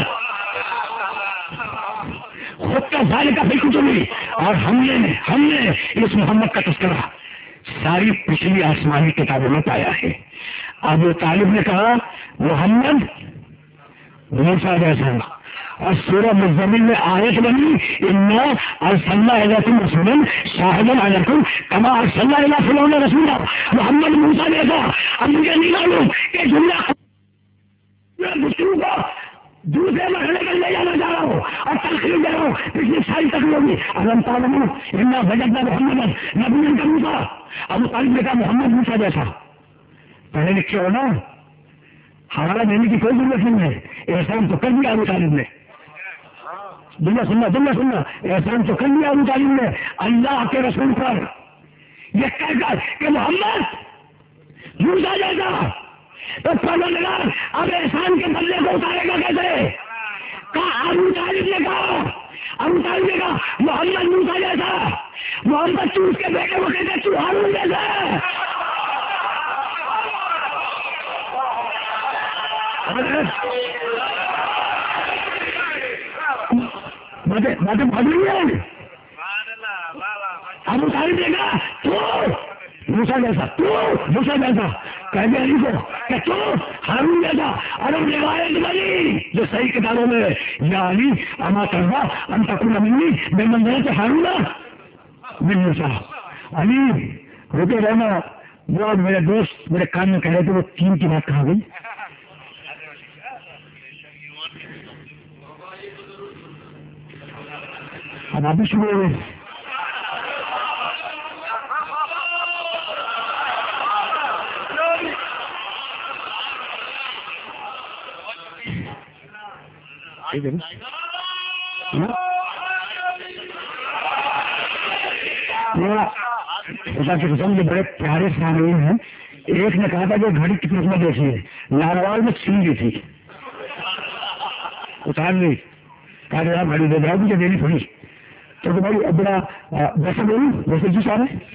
خود کا ظاہر کا بالکل تو نہیں. اور ہم نے اس محمد کا تذکرہ ساری پچھلی آسمانی کتابوں میں پایا ہے. ابو طالب نے کہا محمد موسیٰ جیسا، اور سورہ مزمل میں آیت بنی انا ارسلنا الیکم رسولا شاہدا علیکم کما ارسلنا الی فلان رسولا. محمد موسیٰ جیسا. اب مجھے نہیں معلوم کہ جملہ گفتگو کو دوسرے مرحلے پر لے جانا چاہ رہا ہوں اور تلخیص دے رہا ہوں پچھلی ساری تقریباً الم تعلموا انا وجدنا محمدا نبیا کموسیٰ. ابو طالب نے کہا محمد موسیٰ جیسا. پڑھے لکھے ہو نا، حوالہ دینے کی کوئی ضرورت نہیں ہے. احسان تو کر دیا ابو طالب نے. دنیا سننا احسان تو کر دیا ابو طالب نے اللہ کے رسول پر یہ کہہ کر کہ محمد موسیٰ جیسا. تو پروردگار اب احسان کے بدلے کو اتارے گا کیسے؟ کہا ابو طالب نے کہا محمد موسیٰ جیسا. محمد تو اس کے بیٹے کو کہتے تو ہارون جیسا. باتیں بھاگ رہی ہیں. ابو طالب نے کہا تو موسیٰ جیسا کہہ دیا علی کو کہ تو ہارون جیسا. اور اب روایت بنی جو صحیح کتابوں میں یا علی اما ترضا ان تکون منی بمنزلۃ ہارون من موسیٰ. علی روتے رہنا. وہ میرے دوست میرے کان میں کہہ رہے تھے وہ 3 کی بات کہا گئی. اب آپ بھی شروع ہو گئے. خدا کی قسم یہ بڑے پیارے سامعین ہیں. ایک نے کہا تھا کہ گھڑی کتنے میں دیکھی ہے، لالوال میں چھین گئی تھی، اتار لی. کہا کہ آپ گھڑی دے دیا مجھے دینی تھوڑی. تو بھائی بڑا ویسے بولوں ویسے جی صاحب ہے.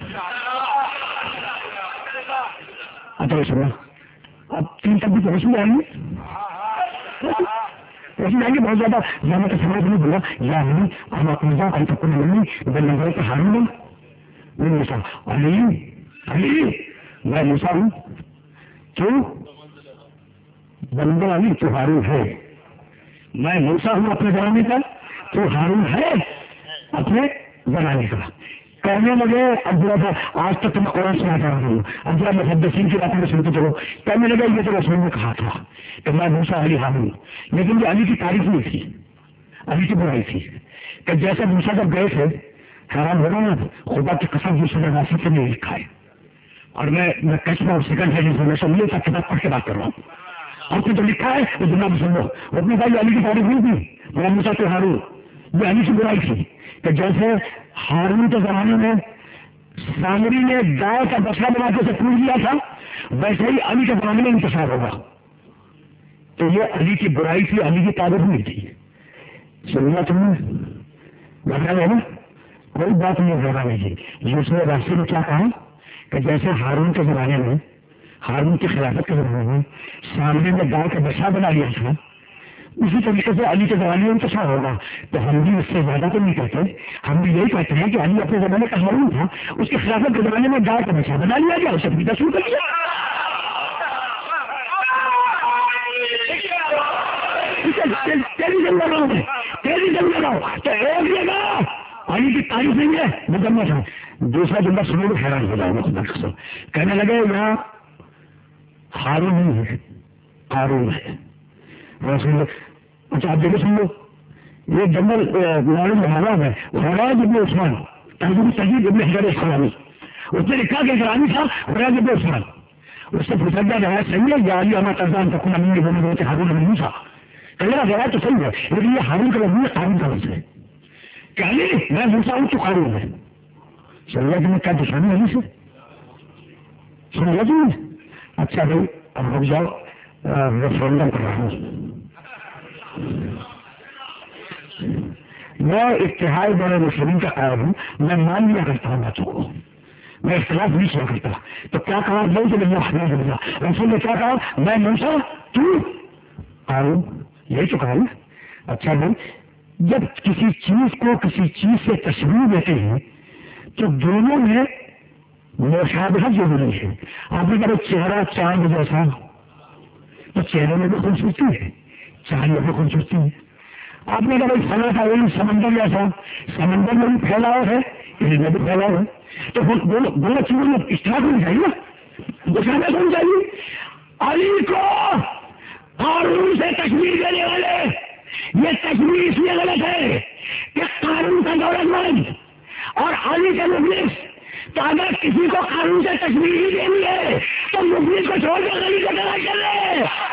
اچھا سنا اب 3 تک بھی پہنچ میں آئیں گے بہت زیادہ. میں تو سمجھ نہیں بولا یا نہیں ہم اپنے بنگال کے ہارون موسیٰ. علی میں موسیٰ ہوں تو بندہ علی تو ہارون ہے. میں موسیٰ ہوں اپنے زمانے کا تو ہارون ہے اپنے زمانے کا. کہنے لگے اب تھا آج تک تو میں قرآن سناتا رہا ہوں، اب ذرا محدثین کی باتیں سنتے چلو. کہنے لگا یہ تو رسول نے کہا تھا کہ میں موسیٰ علی ہارون، لیکن یہ علی کی تعریف نہیں تھی، علی کی برائی تھی. کہ جیسے موسیٰ جب گئے تھے حیران ہو رہا نا، خدا کی قسم دوسرے ناصر سے نہیں لکھا ہے. اور میں کیسا سیکنڈ ہے جس میں سمجھے تک کتاب پڑھ کے بات کر رہا ہوں. آپ نے تو لکھا ہے وہ دنیا میں سن لو. اپنے بھائی علی کی تعریف نہیں تھی، میں موسیٰ تو ہارون. یہ علی کی برائی تھی کہ جیسے ہارون کے زمانے میں سامری نے گائے کا بچڑا بنا کے اسے پوج لیا تھا، ویسے ہی علی کے زمانے میں انتشار ہوگا. تو یہ علی کی برائی تھی، علی کی تعریف نہیں تھی. سننا تم نے لگ رہا ہے نا، کوئی بات نہیں ہوگا نہیں جی. اس نے راستے میں کیا کہا کہ جیسے ہارون کے زمانے میں، ہارون کی خلافت کے زمانے میں سامنے میں گائے کا بچڑا بنا لیا تھا، اسی طریقے سے علی کے زمانے میں انتشار ہوگا تو ہم بھی اس سے زیادہ تو نہیں کہتے، ہم بھی یہی کہتے ہیں کہ علی اپنے زمانے کا ہارون تھا، اس کے خلافت کے زمانے میں گائے کا بچہ بنا لیا گیا، اسے پیتا شروع کر دیا. تیری جنگ لگاؤ تو ایک جگہ علی کی تعریف نہیں ہے مکمل ہے، دوسرا جملہ سنو تو حیران ہو جائے گا خدا قسم. کہنے لگے یہاں ہارون نہیں ہے، قارون ہے. اچھا آپ دیکھو سن لو، یہ جنگل حرام ہے، حراج ابن عثمان تجید ابن حجر اسلامی، اس نے لکھا کہ اسلامی تھا حراج ابن عثمان. اس سے پوچھا گیا روایت صحیح ہے یا علی احمد ترزان تکن امین بولے ہوتے ہارون ابن موسیٰ؟ کہنے لگا روایت تو صحیح ہے لیکن یہ ہارون کا لفظ ہے، قارون کا لفظ ہے. کہ علی میں موسیٰ ہوں تو قارون ہے. سمجھا کہ میں کیا دشمنی علی سے سمجھا جی. اچھا بھائی اب رک جاؤ، ریفرنڈم کر رہا ہوں. میں اتحاد بین المسلمین کا قائل ہوں، میں مان لیا کرتا ہوں باتوں کو، میں اختلاف نہیں کیا کرتا. تو کیا کہا رسول نے کیا کہا؟ میں موسیٰ تو قارون، یہی تو کہا نا. اچھا بھائی جب کسی چیز کو کسی چیز سے تشبیہ دیتے ہیں تو دونوں میں مشابہت ضروری ہے. آپ نے کہا چہرہ چاند جیسا، تو چہرے میں بھی خوبصورتی ہے، چاند میں بھی خوبصورتی ہے. آپ نے کہا فلاں کا علم سمندر جیسا، سمندر میں بھی پھیلاؤ ہے، علم میں بھی پھیلاؤ ہے. تو دونوں چیزوں میں اشتراک ہونا چاہیے نا، مشابہت ہونی چاہیے. علی کو قارون سے تشبیہ دینے والے یہ تشبیہ اس لیے غلط ہے کہ قارون کا دولت مند اور علی کا مفلس. تو اگر کسی کو قارون سے تشبیہ ہی دینی ہے تو مفلس کو چھوڑ کر علی کو تلاش کر لے.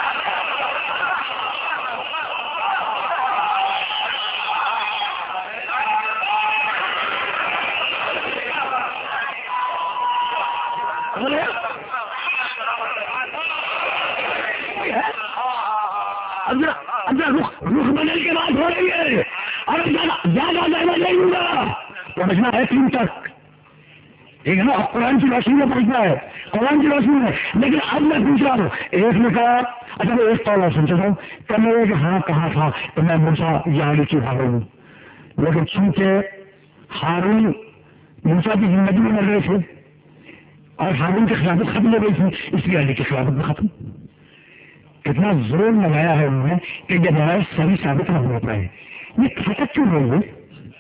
رخ بدل کے بات ہو رہی ہے اور زیادہ نہیں ہوں گا. پہنچنا ہے 3 تک، ٹھیک ہے نا. اب قرآن کی روشنی میں پہنچنا ہے، قرآن کی روشنی میں. لیکن اب میں پوچھ رہا ہوں، ایک نے کہا اچھا میں ایک قول سن چکا ہوں کہ ہاں کہا تھا کہ میں موسیٰ یا علی کی ہارون ہوں. لیکن چونکہ ہارون موسیٰ کی زندگی میں مر رہے تھے اور ہارون کی خلافت ختم ہو گئی تھی، اس لیے علی کی خلافت بھی ختم. کتنا زور لگایا ہے انہوں نے کہ جب روایت صحیح ثابت نہ ہو پائے. یہ کھٹک کیوں ہو گئی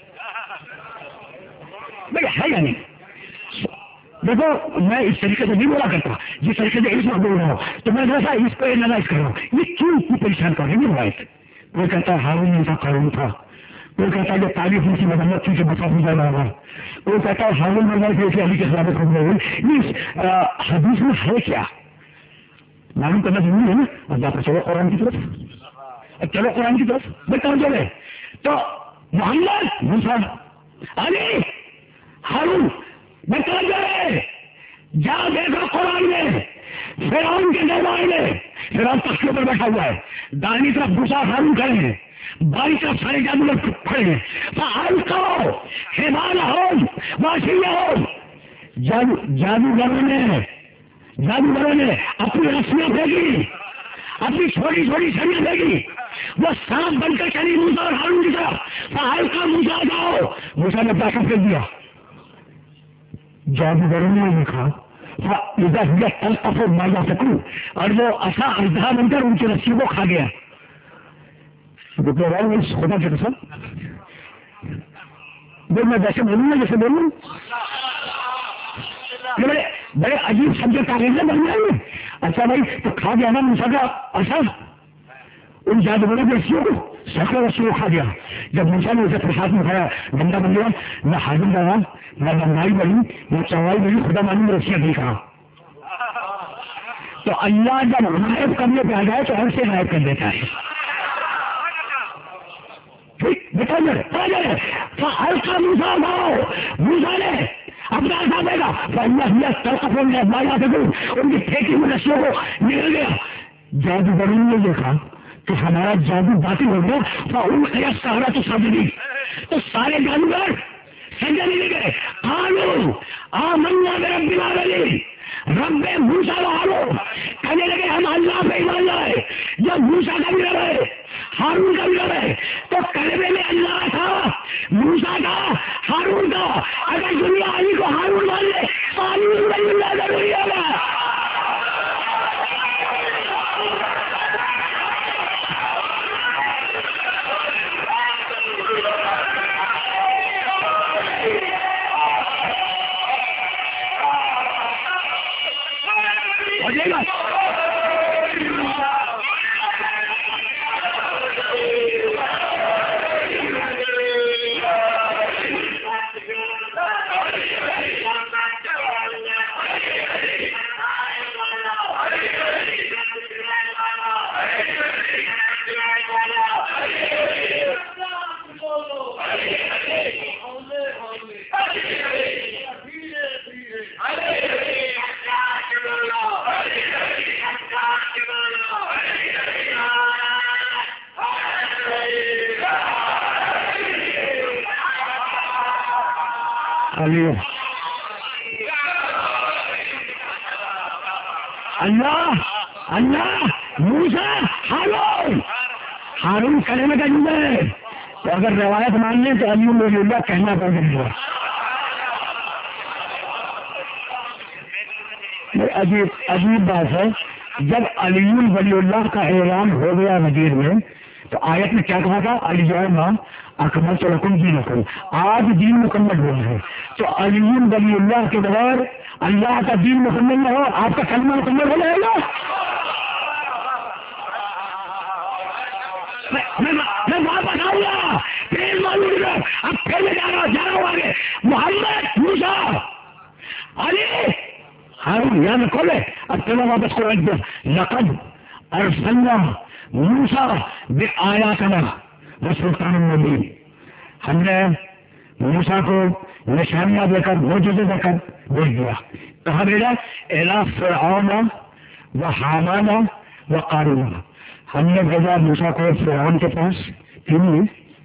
بھائی ہے یا نہیں؟ دیکھو میں اس طریقے سے نہیں بولا کرتا، جس طریقے سے اس وقت بول رہا ہوں تو میں ایسا اس کو اینالائز کر رہا ہوں. یہ کیوں اتنی پریشان کر رہی ہے روایت؟ کوئی کہتا ہے ہارون نہیں تھا قارون تھا، کوئی کہتا ہے کہ تعریف ان کی مذمت تھی کہ بچا سمجھا رہا ہوگا، کوئی کہتا ہے ہارون مرنا تھے کہ علی کے خلافت ختم ہو گئی. اس حدیث میں ہے کیا معلوم کرنا ضروری ہے نا. اب جاتا چلو قرآن کی طرف، چلو قرآن کی طرف بتاؤ چلے. تو محمد موسیٰ علی ہارون بتا جائے جا دیکھو قرآن میں فرعون کے دربار میں فرعون تخت پر بیٹھا ہوا ہے، دائنی طرف موسیٰ ہارون کھڑے ہیں، بائیں طرف سارے جادوگر کھڑے ہیں. فالقوا حبالہم وعصیہم، جادوگروں نے اپنی رسیاں پھینکی، اپنی چھوٹی چھوٹی چھڑیاں پھینکی، وہ سانپ بن کر چلی موسیٰ اور ہارون کی طرف. فالقا موسیٰ جاؤ، موسیٰ نے پیسہ پھینک دیا. جادوگروں نے لکھا مایا سکوں اور وہ ایسا اژدہا بن کر ان کی رسی کو کھا گیا. خدا کے قسم میں ویسے بولوں گا جیسے بولوں بڑے عجیب سبجیکٹ آ گئے ہیں درمیان میں. اچھا بھائی تو کھا گیا نا موسیٰ کا اثر ان جادوگروں کی رسیوں کو، سینکڑوں رسیوں کو کھا گیا. جب موسیٰ نے اسے پرساد میں کھایا بندہ بن گیا، نہ حاضر بنا نہ لمبائی بنی نہ چوڑائی بنی، خدا معلوم رسیاں نہیں کھا. تو اللہ جب غائب کرنے پہ آ جائے تو ہر سے غائب کر دیتا ہے. موسیٰ نے اپنا ایسا دے گا ان کی پھینکی ہوئی رسیوں کو نکل گیا. جادوگروں نے دیکھا کہ ہمارا جادو باطل ہو گیا سہارا تو سجدی، تو سارے جادوگر سجدے نہیں گئے. قالوا آمنا برب العالمین، رب موسیٰ و ہارون کہنے لگے ہم اللہ پہ ایمان لائے. جب موسیٰ کا بھی رہے ہارون کا بھی ہے تو کلمے میں اللہ تھا، موسیٰ کا، ہارون کا. اگر دنیا علی کو ہارون مان لے تو علی ولی اللہ ضروری ہوگا. ہو جائے گا. اللہ اللہ موسیٰ ہارون کلمے کا جملہ ہے. تو اگر روایت مان لیں تو علی ولی اللہ کہنا پڑ گا. عجیب بات ہے، جب علی ولی اللہ کا اعلان ہو گیا مدیر میں تو آیت میں کیا کہا تھا؟ علی جانا اکمل تو رقم دین رکھو، آج دین مکمل ہوا ہے. تو علی ولی اللہ کے بغیر اللہ کا دین مکمل نہ ہو، آپ کا کلمہ مکمل ہو جائے گا. میں واپس آؤں گا، پھر معلوم ہے اب پھر میں جا رہا ہوں آگے. محمد، موسیٰ، علی، ہارون یہاں میں کھولے. اب پہلے واپس کو رکھ دو. لقد ارسلنا موسیٰ بآیاتنا وسلطان مبین، ہم نے موسیٰ کو نشانیاں دے کر، معجزے دے کر بھیج دیا. کہاں بھیجا؟ الی فرعون و حامان و قارون. ہم نے بھیجا موسیٰ کو فرعون کے پاس. تین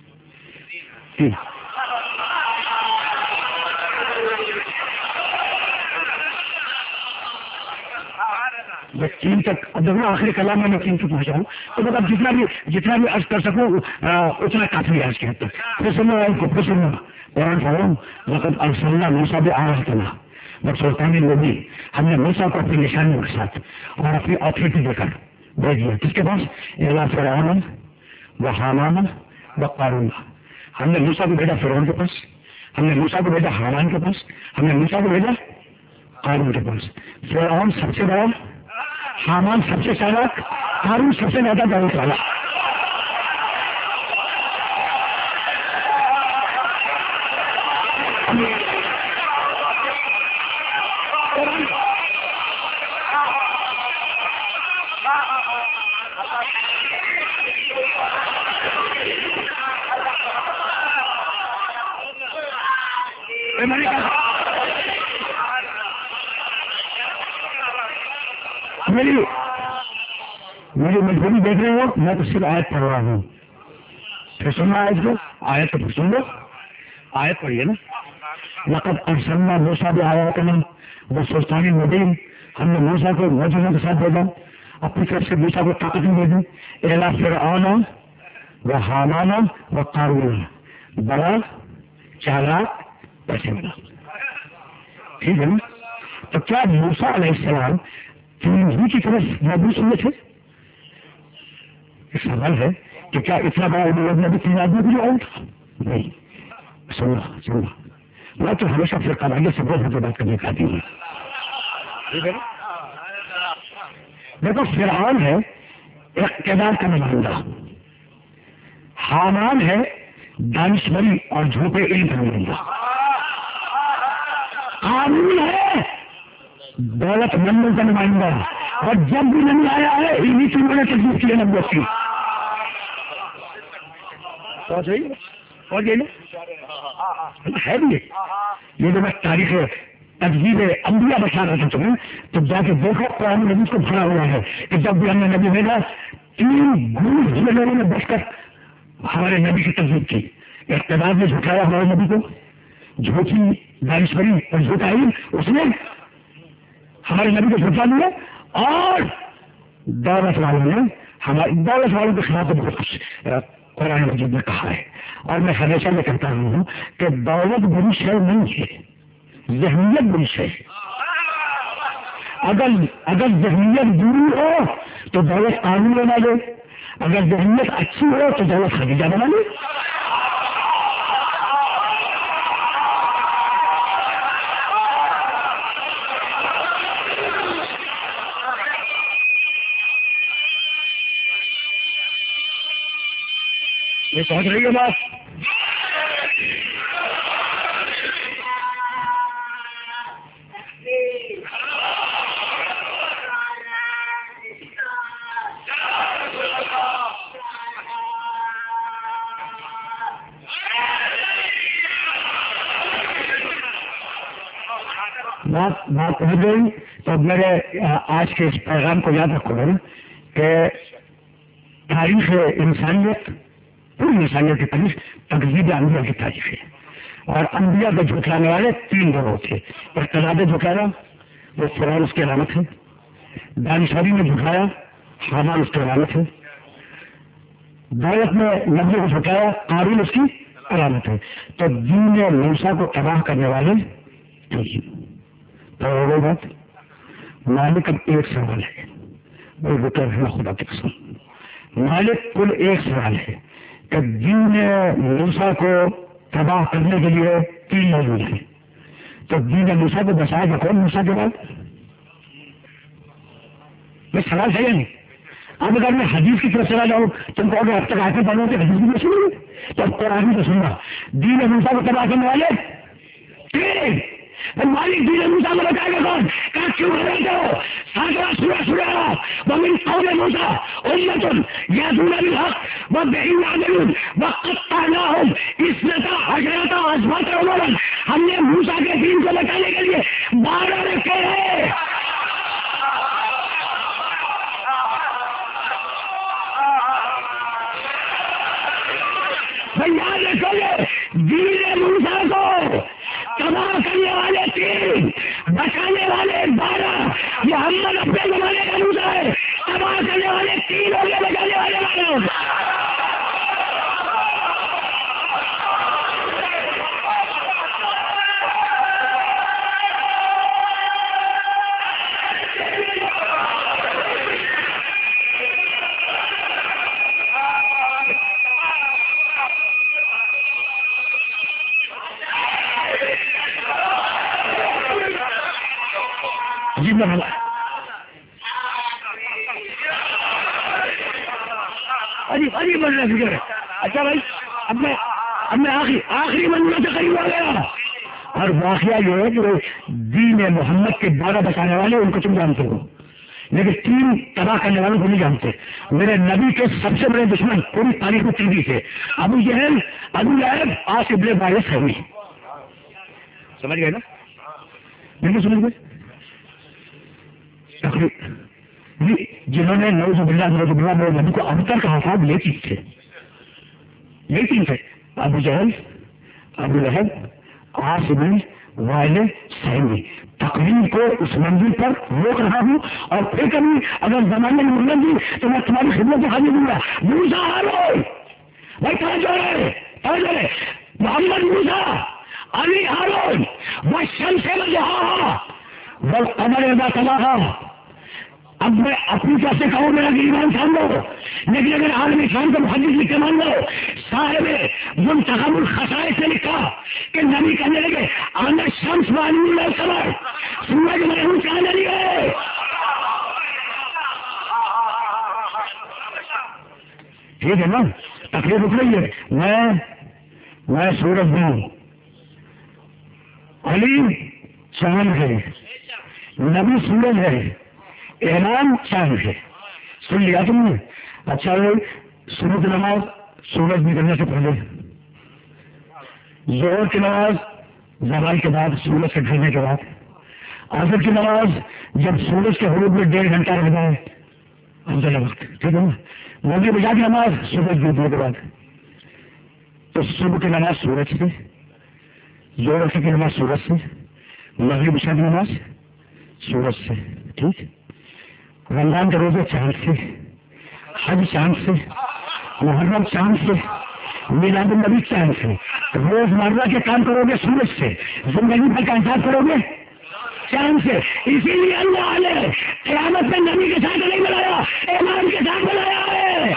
تین تک. اب دیکھنا آخری کلام میں تین تک پہنچاؤں تو مطلب جتنا بھی عرض کر سکوں اتنا کافی ہے. آج کے حد تک پھر سننا قرآن فرعون وقت ارسلنا موسیٰ بآیاتنا وسلطان مبین، ہم نے موسیٰ کو اپنی نشانیوں کے ساتھ اور اپنی آتھورٹی دے کر بھیج دیا. کس کے پاس؟ الی فرعون و حامان و قارون. ہم نے موسیٰ کو بھیجا فرعون کے پاس، ہم نے موسیٰ کو بھیجا حامان کے پاس، ہم نے موسیٰ کو بھیجا قارون کے پاس. فرعون سب سے بڑا، حامان سب سے چالاک، قارون سب سے زیادہ دعوت والا. میری مجبوری دیکھ رہے ہو، میں تو صرف آیت پڑھ رہا ہوں. پھر سننا آیت کو، آیت کو سن لو. آیت پڑھیے نا. لقد ارسلنا موسیٰ بآیاتنا وسلطان مبین، ہم نے موسیٰ کو معجزوں کے ساتھ بھیجا، اپنی طرف سے موسیٰ کو طاقت میں بھیجی. الی فرعون و حامان و قارون، بڑا چالاک پیسے والا. ٹھیک ہے نا. تو کیا موسیٰ علیہ السلام تین ہی کی طرف مبعوث ہوئے تھے؟ سوال ہے کہ کیا اتنا بڑا نبی تین آدمی کے لیے آؤں تھا؟ نہیں. سننا میں تو ہمیشہ پھر قبائل سے بہت بات کرنے کا آتی ہوں. دیکھو فرعون ہے اقتدار کا نمائندہ، حامان ہے دانشوری اور جھوٹے علم کا نمائندہ، قارون ہے دولت مندوں کا نمائندہ. اور جب بھی نہیں آیا ہے انہیں چیزوں نے تجویز کی ہے نبوت کی. ہے بھی یہ جو میں تاریخ تجویز انبیاء بتا رہا تھا تمہیں، تو جا کے دیکھو قرآن مجید کو بھرا ہوا ہے کہ جب بھی ہم نے نبی بھیجا 3 گروہ لوگوں نے بچ کر ہمارے نبی کی تجویز کی. اقتدار نے جھٹلایا ہمارے نبی کو، جھوٹی دانشوری اور جھوٹا علم اس نے ہمارے نبی کو جھٹلا دیا، اور دولت والوں نے ہماری دولت والوں کے خلاف تو بہت کچھ قرآن مجید نے کہا ہے، اور میں ہمیشہ یہ کہتا ہوں کہ دولت بری شے نہیں ہے، ذہنیت بری شے ہے۔ اگر ذہنیت بری ہو تو دولت قانون بنا لے، اگر ذہنیت اچھی ہو تو دولت خدیجہ بنا لے۔ یہ پہنچ رہی ہے بات؟ بات پہنچ گئی تو میرے آج کے اس پیغام کو یاد رکھو گے کہ تاریخ انسانیت، پوری انسانیت کی تاریخ تکذیب انبیاء کی تاریخ ہے، اور انبیاء کو جھٹلانے والے 3 گروہ تھے۔ اقتداد جھٹلانا وہ فرعون اس کی علامت ہے، دانشوری نے جھٹلایا حامان اس کی علامت ہے، دولت میں نبی کو جھٹلایا قارون اس کی علامت ہے۔ تو دین موسیٰ کو تباہ کرنے والے تو ہو گئی بات۔ مالک اب ایک سوال ہے، وہ بکر ہے خدا کی قسم، مالک کل ایک سوال ہے کہ دین موسیٰ کو تباہ کرنے کے لیے 3 موجود ہیں، تو دین موسیٰ کو بچایا گا کون موسیٰ کے بعد؟ یہ سوال ہے یا نہیں؟ اب اگر میں حدیث کی طرف چلا جاؤں تم کو اگر اب تک آتے پڑھو کہ حدیث بھی سنو گے تو قرآن تو سننا دین موسیٰ کو تباہ کرنے والے 3۔ مالک دین موسیٰ کو بچائے گا کون؟ کہا کیوں رہتے ہو؟ 7واں سورہ سورہ ومن قوم موسیٰ امۃ یہدون بالحق وبہ یعدلون وقطعناہم 12 اسباط امما، ہم نے موسیٰ کے دین کو بچانے کے لیے 12 رکھے ہیں۔ یاد رکھو گے دین موسیٰ کو تباہ کرنے والے 3، بچانے والے 12۔ محمد اپنے زمانے کا موسیٰ ہے، تباہ کرنے والے 3 ہو گئے، بچانے والے 12۔ عجیب بننا فکر ہے۔ اچھا بھائی اب میں آخری منزل سے قریب ہو گیا، اور واقعہ یہ ہے کہ دین محمد کے 12 بچانے والے ان کو تم جانتے ہو، لیکن 3 تباہ کرنے والوں کو نہیں جانتے۔ میرے نبی کے سب سے بڑے دشمن پوری تاریخ میں 3 تھے، ابو جہل، ابو لہب، عاص ابن بائس ہے۔ سمجھ گئے نا؟ بالکل سمجھ گئے۔ جنہوں نے نعوذ باللہ میرے نبی کو ابتر کہا تھا یہ 3 تھے، یہ 3 تھے، ابو جہل، ابو لہب، عاص بن وائل سہمی۔ تقریر کو اس منزل پر روک رہا ہوں، اور پھر کبھی اگر زمانے میں ملن دی تو میں تمہاری خدمت میں حاضر دوں گا۔ موسیٰ ہارون بھائی توجہ ہے، محمد موسیٰ، علی ہارون، والشمس وضحاہا والقمر اذا تلاہا۔ اب میں اپنی طرف سے کہوں میرا ایمان مان لو، لیکن اگر عالم اسلام کا محدث لکھ کے مان لو، صاحب منتخب الخصائص سے لکھا کہ نبی کہنے لگے آنا شمس معلوم ہے، خبر سورج محروم چاہنے لگے۔ ٹھیک ہے نا، تقریر رک رہی ہے، میں سورج ہوں، علی چاند ہے، نبی سورج ہے، اعلان چاند ہے۔ سن لیا تم نے؟ اچھا صبح کی نماز سورج نکلنے سے پہلے، ظہر کی نماز زوال کے بعد، سورج سے ڈھلنے کے بعد، عصر کی نماز جب سورج کے غروب میں 1.5 گھنٹہ رہ جائے افضل وقت، ٹھیک ہے نا۔ مغرب عشاء کی نماز سورج ڈوبنے کے بعد، تو صبح کی نماز سورج سے، ظہر کی نماز سورج سے، مغرب عشاء کی نماز سورج سے، ٹھیک۔ رمضان کے روزے چاند سے، حج چاند سے، محرم چاند سے، میلاد النبی چاند سے، روزمرہ کے کام کرو گے سورج سے، زندگی بھر کا حساب کرو گے چاند سے. اسی لیے اللہ نے قیامت میں نبی کے ساتھ نہیں بنایا، ایمان کے ساتھ بنایا ہے.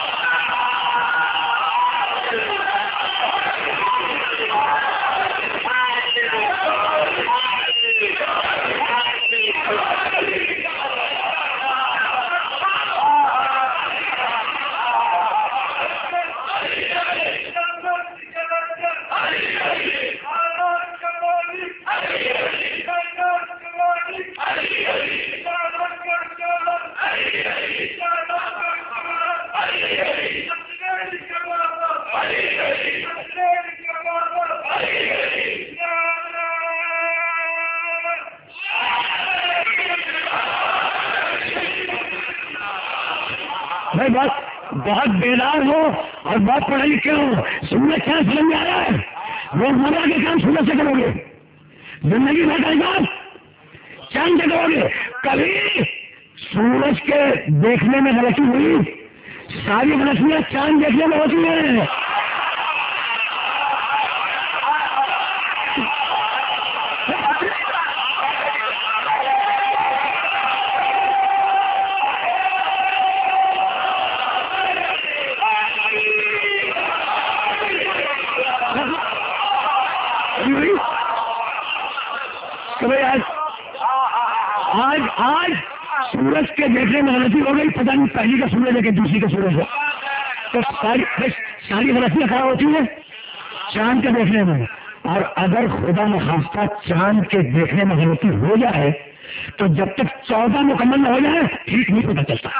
بھائی بہت بیدار ہو اور بہت پڑھے لکھے ہو، سورج کیا سمجھ میں آ رہا ہے؟ روزمرہ کے کام سورج سے کرو گے، زندگی بھر کا حساب چاند سے کرو گے. کبھی سورج کے دیکھنے میں غلطی ہوئی؟ ساری غلطیاں چاند دیکھنے میں ہوتی ہیں. آج سورج کے دیکھنے میں غلطی ہو گئی، پتہ نہیں پہلی کا سورج ہے کہ دوسری کا سورج ہے، تو ساری غلطیاں خراب ہوتی ہیں چاند کے دیکھنے میں. اور اگر خدا نخواستہ چاند کے دیکھنے میں غلطی ہو جائے تو جب تک 14 مکمل نہ ہو جائے ٹھیک نہیں پتہ چلتا.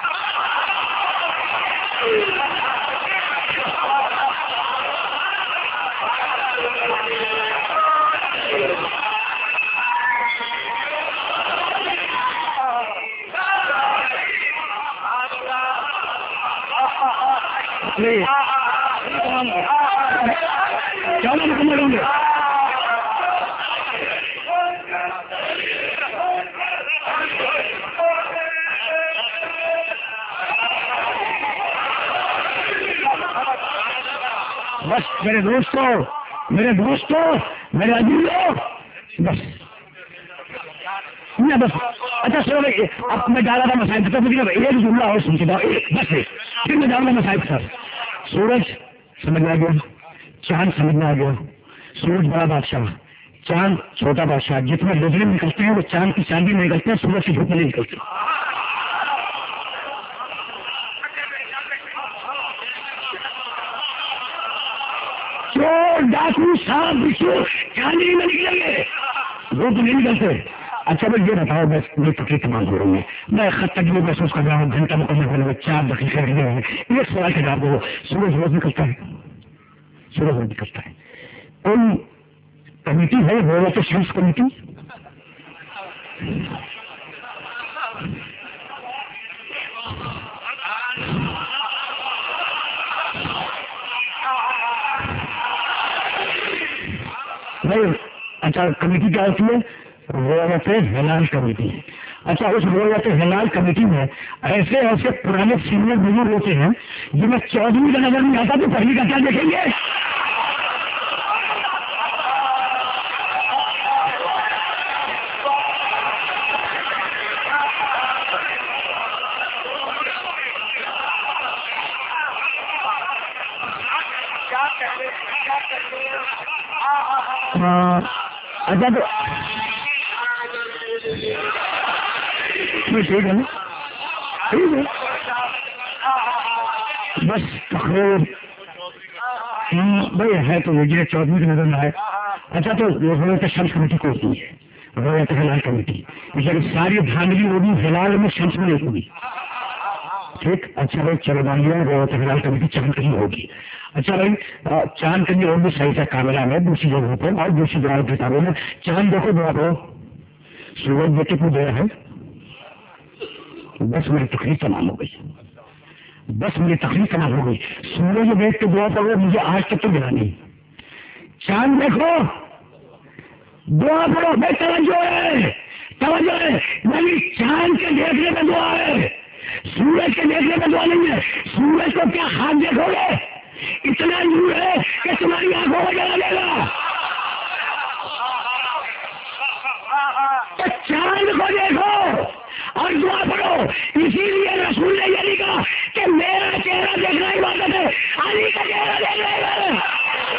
چلو مکمل ہوں گے. بس میرے دوستوں، میرے عزیزوں، بس اچھا سو رہی اب میں جا رہا تھا مسائل تو ایک جملہ اور سن چکا بس پھر میں جاؤں گا مسائل سر. سورج سمجھ میں آ گیا، چاند سمجھ میں آ گیا. سورج بڑا بادشاہ، چاند چھوٹا بادشاہ. جتنے لوزے نکلتے ہیں وہ چاند کی چاندی میں نکلتے ہیں، سورج کی دھوپ میں نہیں نکلتے. چور ڈاکو سانپ بچھو چاندی میں نکلیں گے، دھوپ نہیں نکلتے. اچھا بھائی یہ بتاؤ، بس میری تقریر تمام ہو رہی ہے، میں خط تک یہ محسوس کر رہا ہوں گھنٹہ مکمل ہونے میں 4 دقیقے رہ گئے ہیں. ایک سوال کا جواب دو، سورج روز نکلتا ہے؟ سورج روز نکلتا ہے. کوئی کمیٹی ہے غیرت شمس کمیٹی؟ نہیں. اچھا کمیٹی کیا ہوتی ہے؟ روایت ہلال کمیٹی. اچھا اس روایت ہلال کمیٹی میں ایسے پرانے سینئر بزرگ ہوتے ہیں جنہیں 14ویں کا نظر نہیں آتا تو پہلی کا کیا دیکھیں گے؟ اچھا تو ٹھیک ہے نا، ٹھیک ہے بس تقریر بھائی ہے تو یہ 14ویں کی نظر نہ آئے. اچھا تو روایت شمس کمیٹی کو ہوتی ہے، روایت ہلال کمیٹی، لیکن ساری دھاندلی ہوگی ہلال میں شمس میں نہیں ہوگی. ٹھیک. اچھا بھائی چلو مان لیا روایت ہلال کمیٹی چاند کہیں ہوگی. اچھا بھائی چاند کہیں اور بھی صحیح سے کاملہ میں دوسری جگہوں پر اور دوسری جگہوں کتابوں میں چاند دیکھو دعا کرو، سورج دیکھ کے دیا ہے. بس میری تقریر تمام ہو گئی، بس میری تقریر تمام ہو گئی. سورج دیکھ کے دعا کرو، مجھے آج تک تو ملا نہیں. چاند دیکھو دعا کرو، بے توجہ ہے، توجہ ہے. نہیں چاند کے دیکھنے میں دعا ہے، سورج کے دیکھنے میں دعا نہیں ہے. سورج کو کیا خاک دیکھو گے؟ اتنا نور ہے کہ تمہاری آنکھوں کو جلا دے گا. تو چاند کو دیکھو اور دعا پڑھو. اسی لیے رسول نے یہ لکھا کہ میرا چہرہ دیکھنا عبادت ہے, علی کا چہرہ دیکھنا عبادت ہے.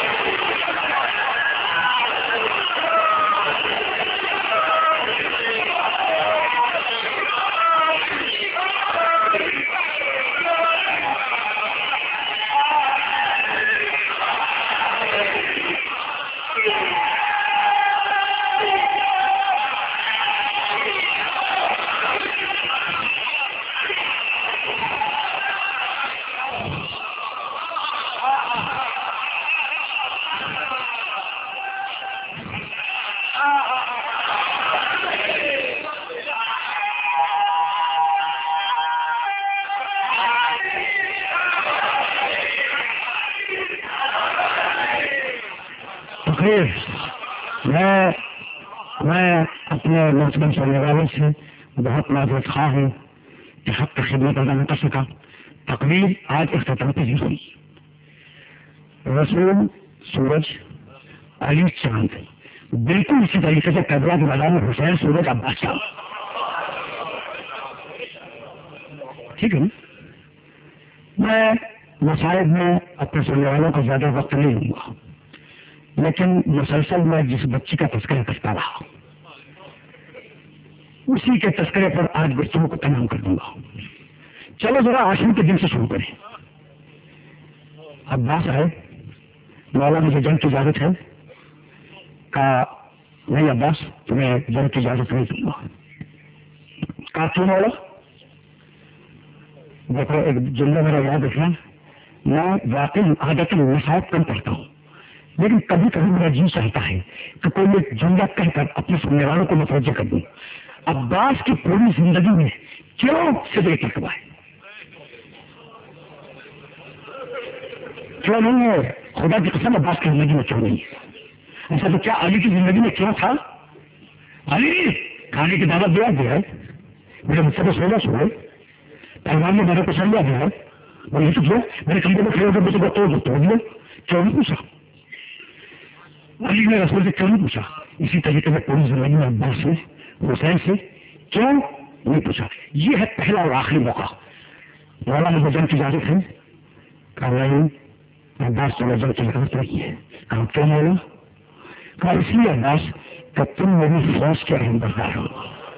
میں اپنے محترم سننے والوں سے بہت معذرت خواہ ہوں کہ حق کی خدمت ادا نہ کر سکا. تقریر آج اختتام پذیر ہوئی. رسول, سورج, علی چاند, بالکل اسی طریقے سے کربلا کے میدان میں حسین, سورج, عباس چاند. ٹھیک ہے نا؟ میں مسائل میں اپنے سننے والوں کو زیادہ وقت نہیں دوں گا, لیکن مسلسل میں جس بچی کا تذکرہ کرتا رہا اسی کے تذکرے پر آج گفتگو کو تمام کر دوں گا. چلو ذرا عاشور کے دن سے شروع کریں. عباس آئے, مولا مجھے جنگ کی اجازت ہے. کہا نہیں عباس, تمہیں جنگ کی اجازت نہیں دوں گا. کہا کیوں مولا؟ دیکھو ایک جملہ میرا یاد رکھنا, میں واقعی عادت نصیحت کم پڑھتا ہوں, لیکن کبھی کبھی میرا جی چاہتا ہے کہ کوئی ایک جملہ کہہ کر اپنے سننے والوں کو متوجہ کر دوں. عباس کی پوری زندگی میں کیوں صرف ایک مرتبہ ہے؟ کیوں نہیں ہے؟ خدا کی قسم عباس کی زندگی میں کیوں نہیں ہے؟ ایسا تو کیا علی کی زندگی میں کیوں تھا؟ علی کھانے کی دعوت دیا ہے, میرے مجھ سے سونا سوئے, پہلوان نے میرے کو سن لیا ہے, اور یہ تو کیا میرے کمرے میں کھڑے ہو کر مجھے توڑ دیا, کیوں نہیں پوچھا؟ علی نے رسول سے کیوں نہیں پوچھا؟ اسی طریقے سے پوری زندگی میں عباس سے, حسین سے کیوں نہیں پوچھا؟ یہ ہے پہلا اور آخری موقع. مولا مجھے جنگ کی اجازت ہے؟ کہا نہیں عباس تمہیں جنگ کی اجازت نہیں ہے. کہا کیوں مولا؟ کہا اس لیے عباس کہ تم میری فوج کے اہم بردار ہو.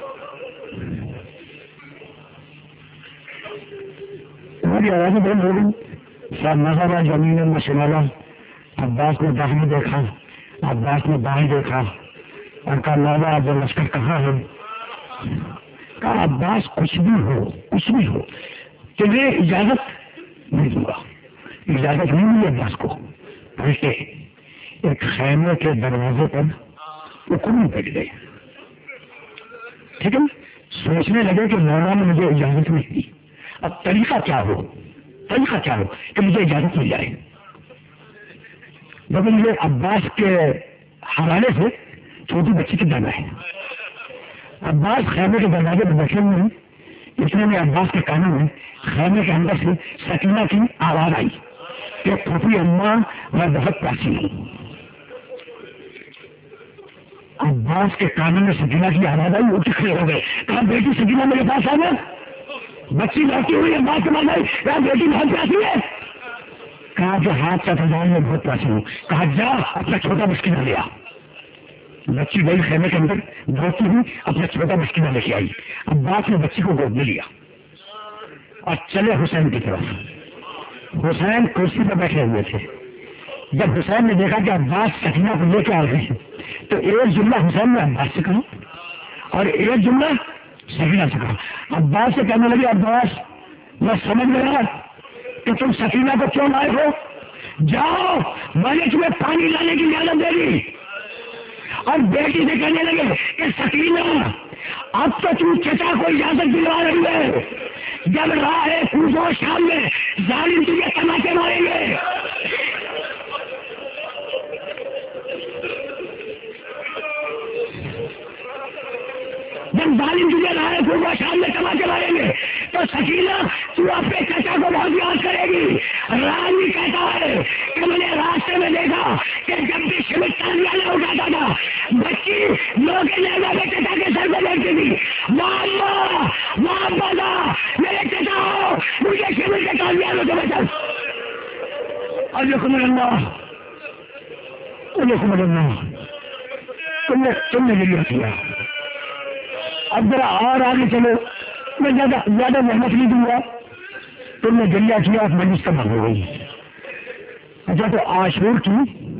میری آوازیں بند ہو گئی. سب نظر زمین میں شمالا. عباس نے داہنے دیکھا, عباس نے بائیں دیکھا اور کہا مولا جو لشکر کہاں ہے؟ کہا عباس کچھ بھی ہو تمہیں اجازت نہیں دوں گا. اجازت نہیں ملی عباس کو, بلکہ ایک خیمے کے دروازے پر حکم بیٹھ گئے. ٹھیک ہے, سوچنے لگے کہ مولا نے مجھے اجازت نہیں دی, اب طریقہ کیا ہو کہ مجھے اجازت مل جائے. لیکن یہ عباس کے حوالے سے چھوٹی بچی کی دانا ہے. عباس خیمے کے دروازے پر بیٹھے ہوئے ہیں, اتنے میں عباس کے کانوں میں خیمے کے اندر سے سکینہ کی آواز آئی کہ پھوپھی اماں میں بہت پیاسی ہوں. عباس کے کانوں میں سکینہ کی آواز آئی, اٹھ کھڑے ہو گئے. کہا بیٹی سکینہ میرے پاس آ گیا. بچی بیٹھی ہوئی ہے, بات سمجھ آئی, کہا بیٹی بہت پیاسی ہے. کہا جو ہاتھ سے فضاؤں میں بہت پیاسی ہوں. کہا جا اپنا چھوٹا مسکینہ لیا. بچی گئی خیمے کے اندر, دوڑتی ہوئی اپنا چھوٹا مسکینہ لے کے آئی. عباس نے بچی کو گود میں لیا اور چلے حسین کی طرف. حسین کرسی پر بیٹھے ہوئے تھے. جب حسین نے دیکھا کہ عباس سکینہ کو لے کے آ گئے ہیں تو ایک جملہ حسین نے عباس سے کہا اور ایک جملہ سکینہ سے کہا. عباس سے کہنے لگے عباس میں سمجھ گیا کہ تم سکینہ کو کیوں لائے ہو, جاؤ میں نے تمہیں پانی لانے کی اجازت دے دی. اور بیٹی سے کہنے لگے کہ سکینہ اب تو تم چچا کو اجازت دلوا رہی ہے, جب راہ کوفہ شام میں ظالم تجھے تماچے ماریں گے. جب ظالم تجھے راہ کوفہ شام میں تماچے ماریں گے تو سکینہ تو اپنے چچا کو بہت یاد کرے گی. راوی کہتا ہے کہ میں نے راستے میں دیکھا کہ جب بھی شمت تانیہ نہ اٹھاتا تھا بچی لوگ لہذا میں چچا کے سر پہ بیٹھتی تھی. محمد میرے چچا ہو مجھے شمت کے تانیہ میں سے بچا. الحمد للہ الحمد للہ تم نے ذریعہ کیا. اب ذرا اور آگے چلو, میں زیادہ محنت نہیں دوں گا. تم نے ذریعہ کیا مجلس تمام ہو گئی. اچھا تو عاشور کی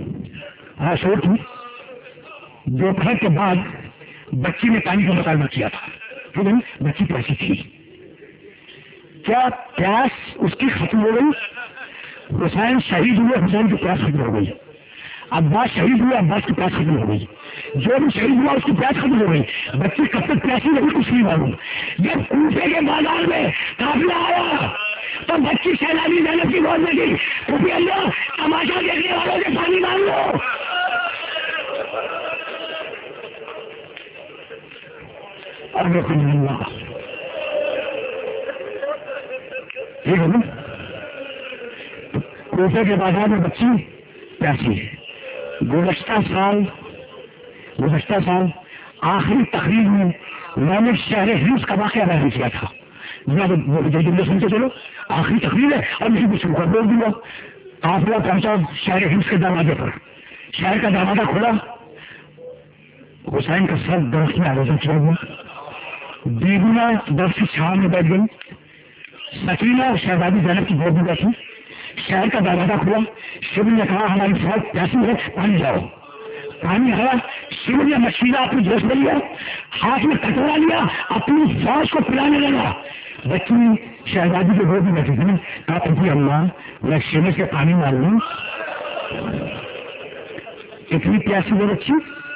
دوپہر کے بعد بچی نے پانی کا مطالبہ کیا تھا. ٹھیک ہے, بچی پیاسی تھی. کیا پیاس اس کی ختم ہو گئی؟ حسین شہید ہوئے, حسین کی پیاس ختم ہو گئی. عباس شہید ہوئے, عباس کی پیاس ختم ہو گئی. جو بھی شہید ہوا اس کی پیاس ختم ہو گئی. بچی کب تک پیاسی رہی کچھ نہیں معلوم. جب کوفے کے بازار میں قافلہ آیا تو بچی سیلانی زینب کی گود میں تھی. کبھی اللہ تماشا دیکھنے والوں سے پانی مانگ لو. ٹھیک ہے نا, کوفے کے بازار میں بچی پیاسی ہے. گزشتہ سال آخری تقریب میں میں نے شہر حمص کا واقعہ بیان کیا تھا. جلدی سنتے چلو, آخری تقریب ہے اور مجھے کچھ بول دوں گا. قافلہ پہنچا شہر حمص کے دروازے پر. شہر کا دروازہ کھلا, حسین کا سر درخت میں آوازیں چڑھ گیا. بیگنا درخت کی چھاؤں میں بیٹھ گئی. سکینہ شہزادی زینب کی گود میں بیٹھی. شہر کا دروازہ کھلا. شیبر نے کہا ہماری فوج پیاسی ہے, پانی لاؤ. پانی آیا. شیبر نے مشیرہ اپنی جوش میں لیا, ہاتھ میں کٹورا لیا, اپنی فوج کو پلانے لگا. بچی شہزادی کے گود میں بیٹھی تھی. کہا تھی اللہ میں شیبر سے پانی مار لوں. اتنی پیاسی وہ بچی.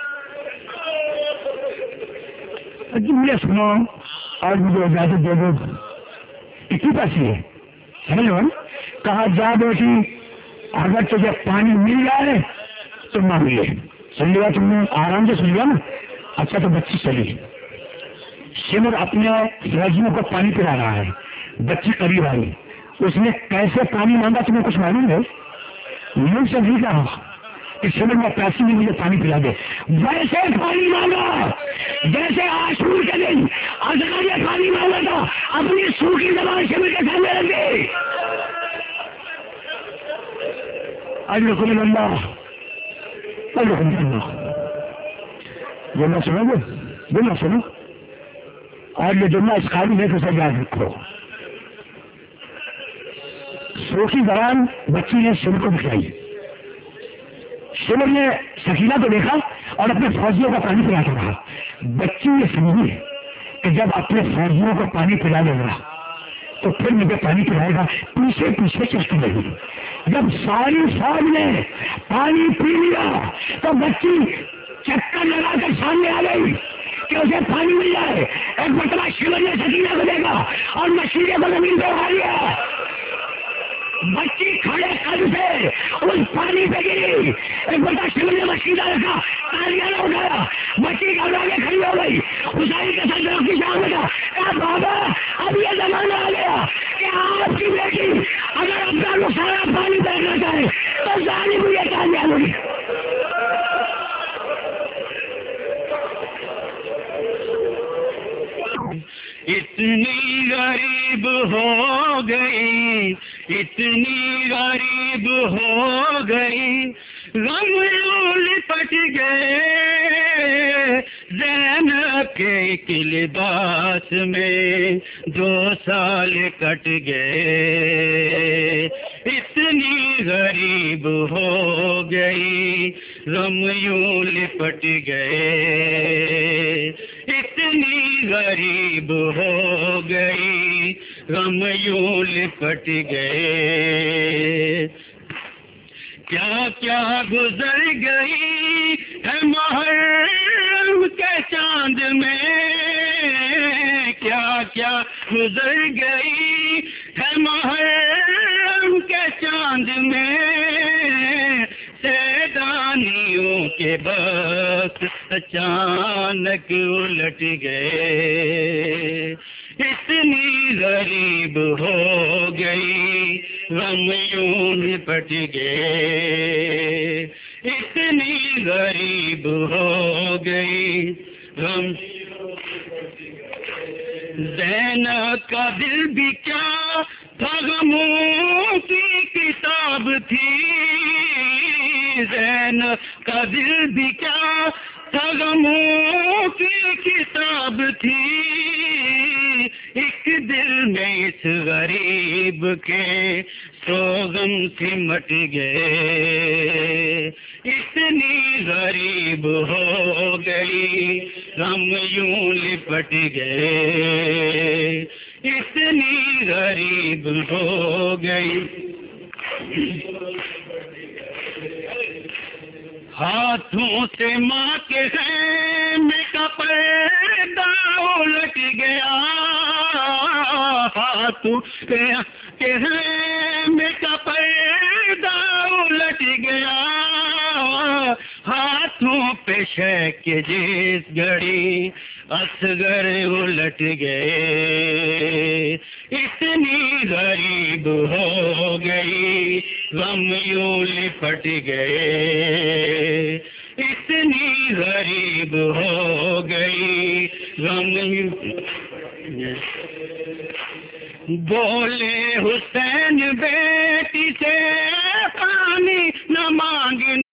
مجھے سنو اور مجھے اجازت دے دو. اتنی پیاسی ہے سمجھ لو. کہا جا بیٹی اگر تجھے پانی مل جائے تو مانگ لے. سن لیا تم نے, آرام سے سن لیا نا. اچھا تو بچی چلی. شمر اپنے فوجیوں کو پانی پلا رہا ہے. بچی قریب آئی. اس نے کیسے پانی مانگا تمہیں کچھ معلوم ہے؟ منہ سے نہیں کہا کہ شمر میں پیاسی میں مجھے پانی پلا دے. ویسے پانی مانگا جیسے عاشور کے دن ازغر نے پانی مانگا تھا. اپنی سوکھی زبان شمر کے سامنے رکھ دی. الحمد للہ الحمد للہ. یہ نہ سنو گے, یہ نہ سنو. اور یہ جملہ اس قابل ہے کہ اسے یاد رکھو. سوکھی زبان بچی نے شمر کو دکھائی. شمر نے سکینہ کو دیکھا اور اپنے فوجیوں کا پانی پلاتا رہا. بچی یہ سمجھی کہ جب اپنے فوجیوں کو پانی پلا لے گا تو پھر مجھے پانی پلائے گا. پیچھے پیچھے چلتی رہی. جب ساری فوج نے پانی پی لیا تو بچی چکر لگا کر سامنے آ گئی کہ اسے پانی مل جائے. ایک مرتبہ شمر نے سکینہ کو دیکھا اور مشیرے کو زمین پہ اٹھا لیا. بچی کھڑے قدم سے اس پانی پہ گری. ایک مرتبہ شمر نے مشیرہ رکھا, تالیاں نہ اٹھایا. بچی گھبرا کے کھڑی ہو گئی. حسین کے ساتھ درخت کی چھاؤں میں تھا. کہا بابا اب یہ زمانہ آ گیا کہ آپ کی بیٹی اگر اپنا سارا پانی بیٹھنا چاہے تو ظالم یہ تالیاں ہوگی. اتنی غریب ہو گئی, اتنی غریب ہو گئی, غم لپٹ گئے زینب کے ایک لباس میں 2 سال کٹ گئے. اتنی غریب ہو گئی غم یوں لپٹ گئے. اتنی غریب ہو گئی غم یوں لپٹ گئے. کیا کیا گزر گئی ہے محرم کے چاند میں, کیا کیا گزر گئی ہے محرم کے چاند میں. سیدانیوں کے بخت اچانک الٹ گئے. اتنی غریب ہو گئی غم یوں لپٹ گئے، اتنی غریب ہو گئی غم. زینب کا دل بھی کیا تھا غموں کی کتاب تھی، زینب کا دل بھی کیا تھا غموں کی کتاب تھی. ایک دل میں اس غریب کے سو غم سمٹ گئے، اتنی غریب ہو گئی غم یوں لپٹ گئے، اتنی غریب ہو گئی. ہاتھوں سے ماں کے خیمے کا پردہ الٹ گیا، ہاتھوں کے خیمے کا پردہ الٹ گیا، ہاتھوں پہ شیک جس گھڑی اصغر الٹ گئے، اتنی غریب ہو گئی غم یوں لپٹ گئے، اتنی غریب ہو گئی غم یوں. بولے حسین بیٹی سے پانی نہ مانگ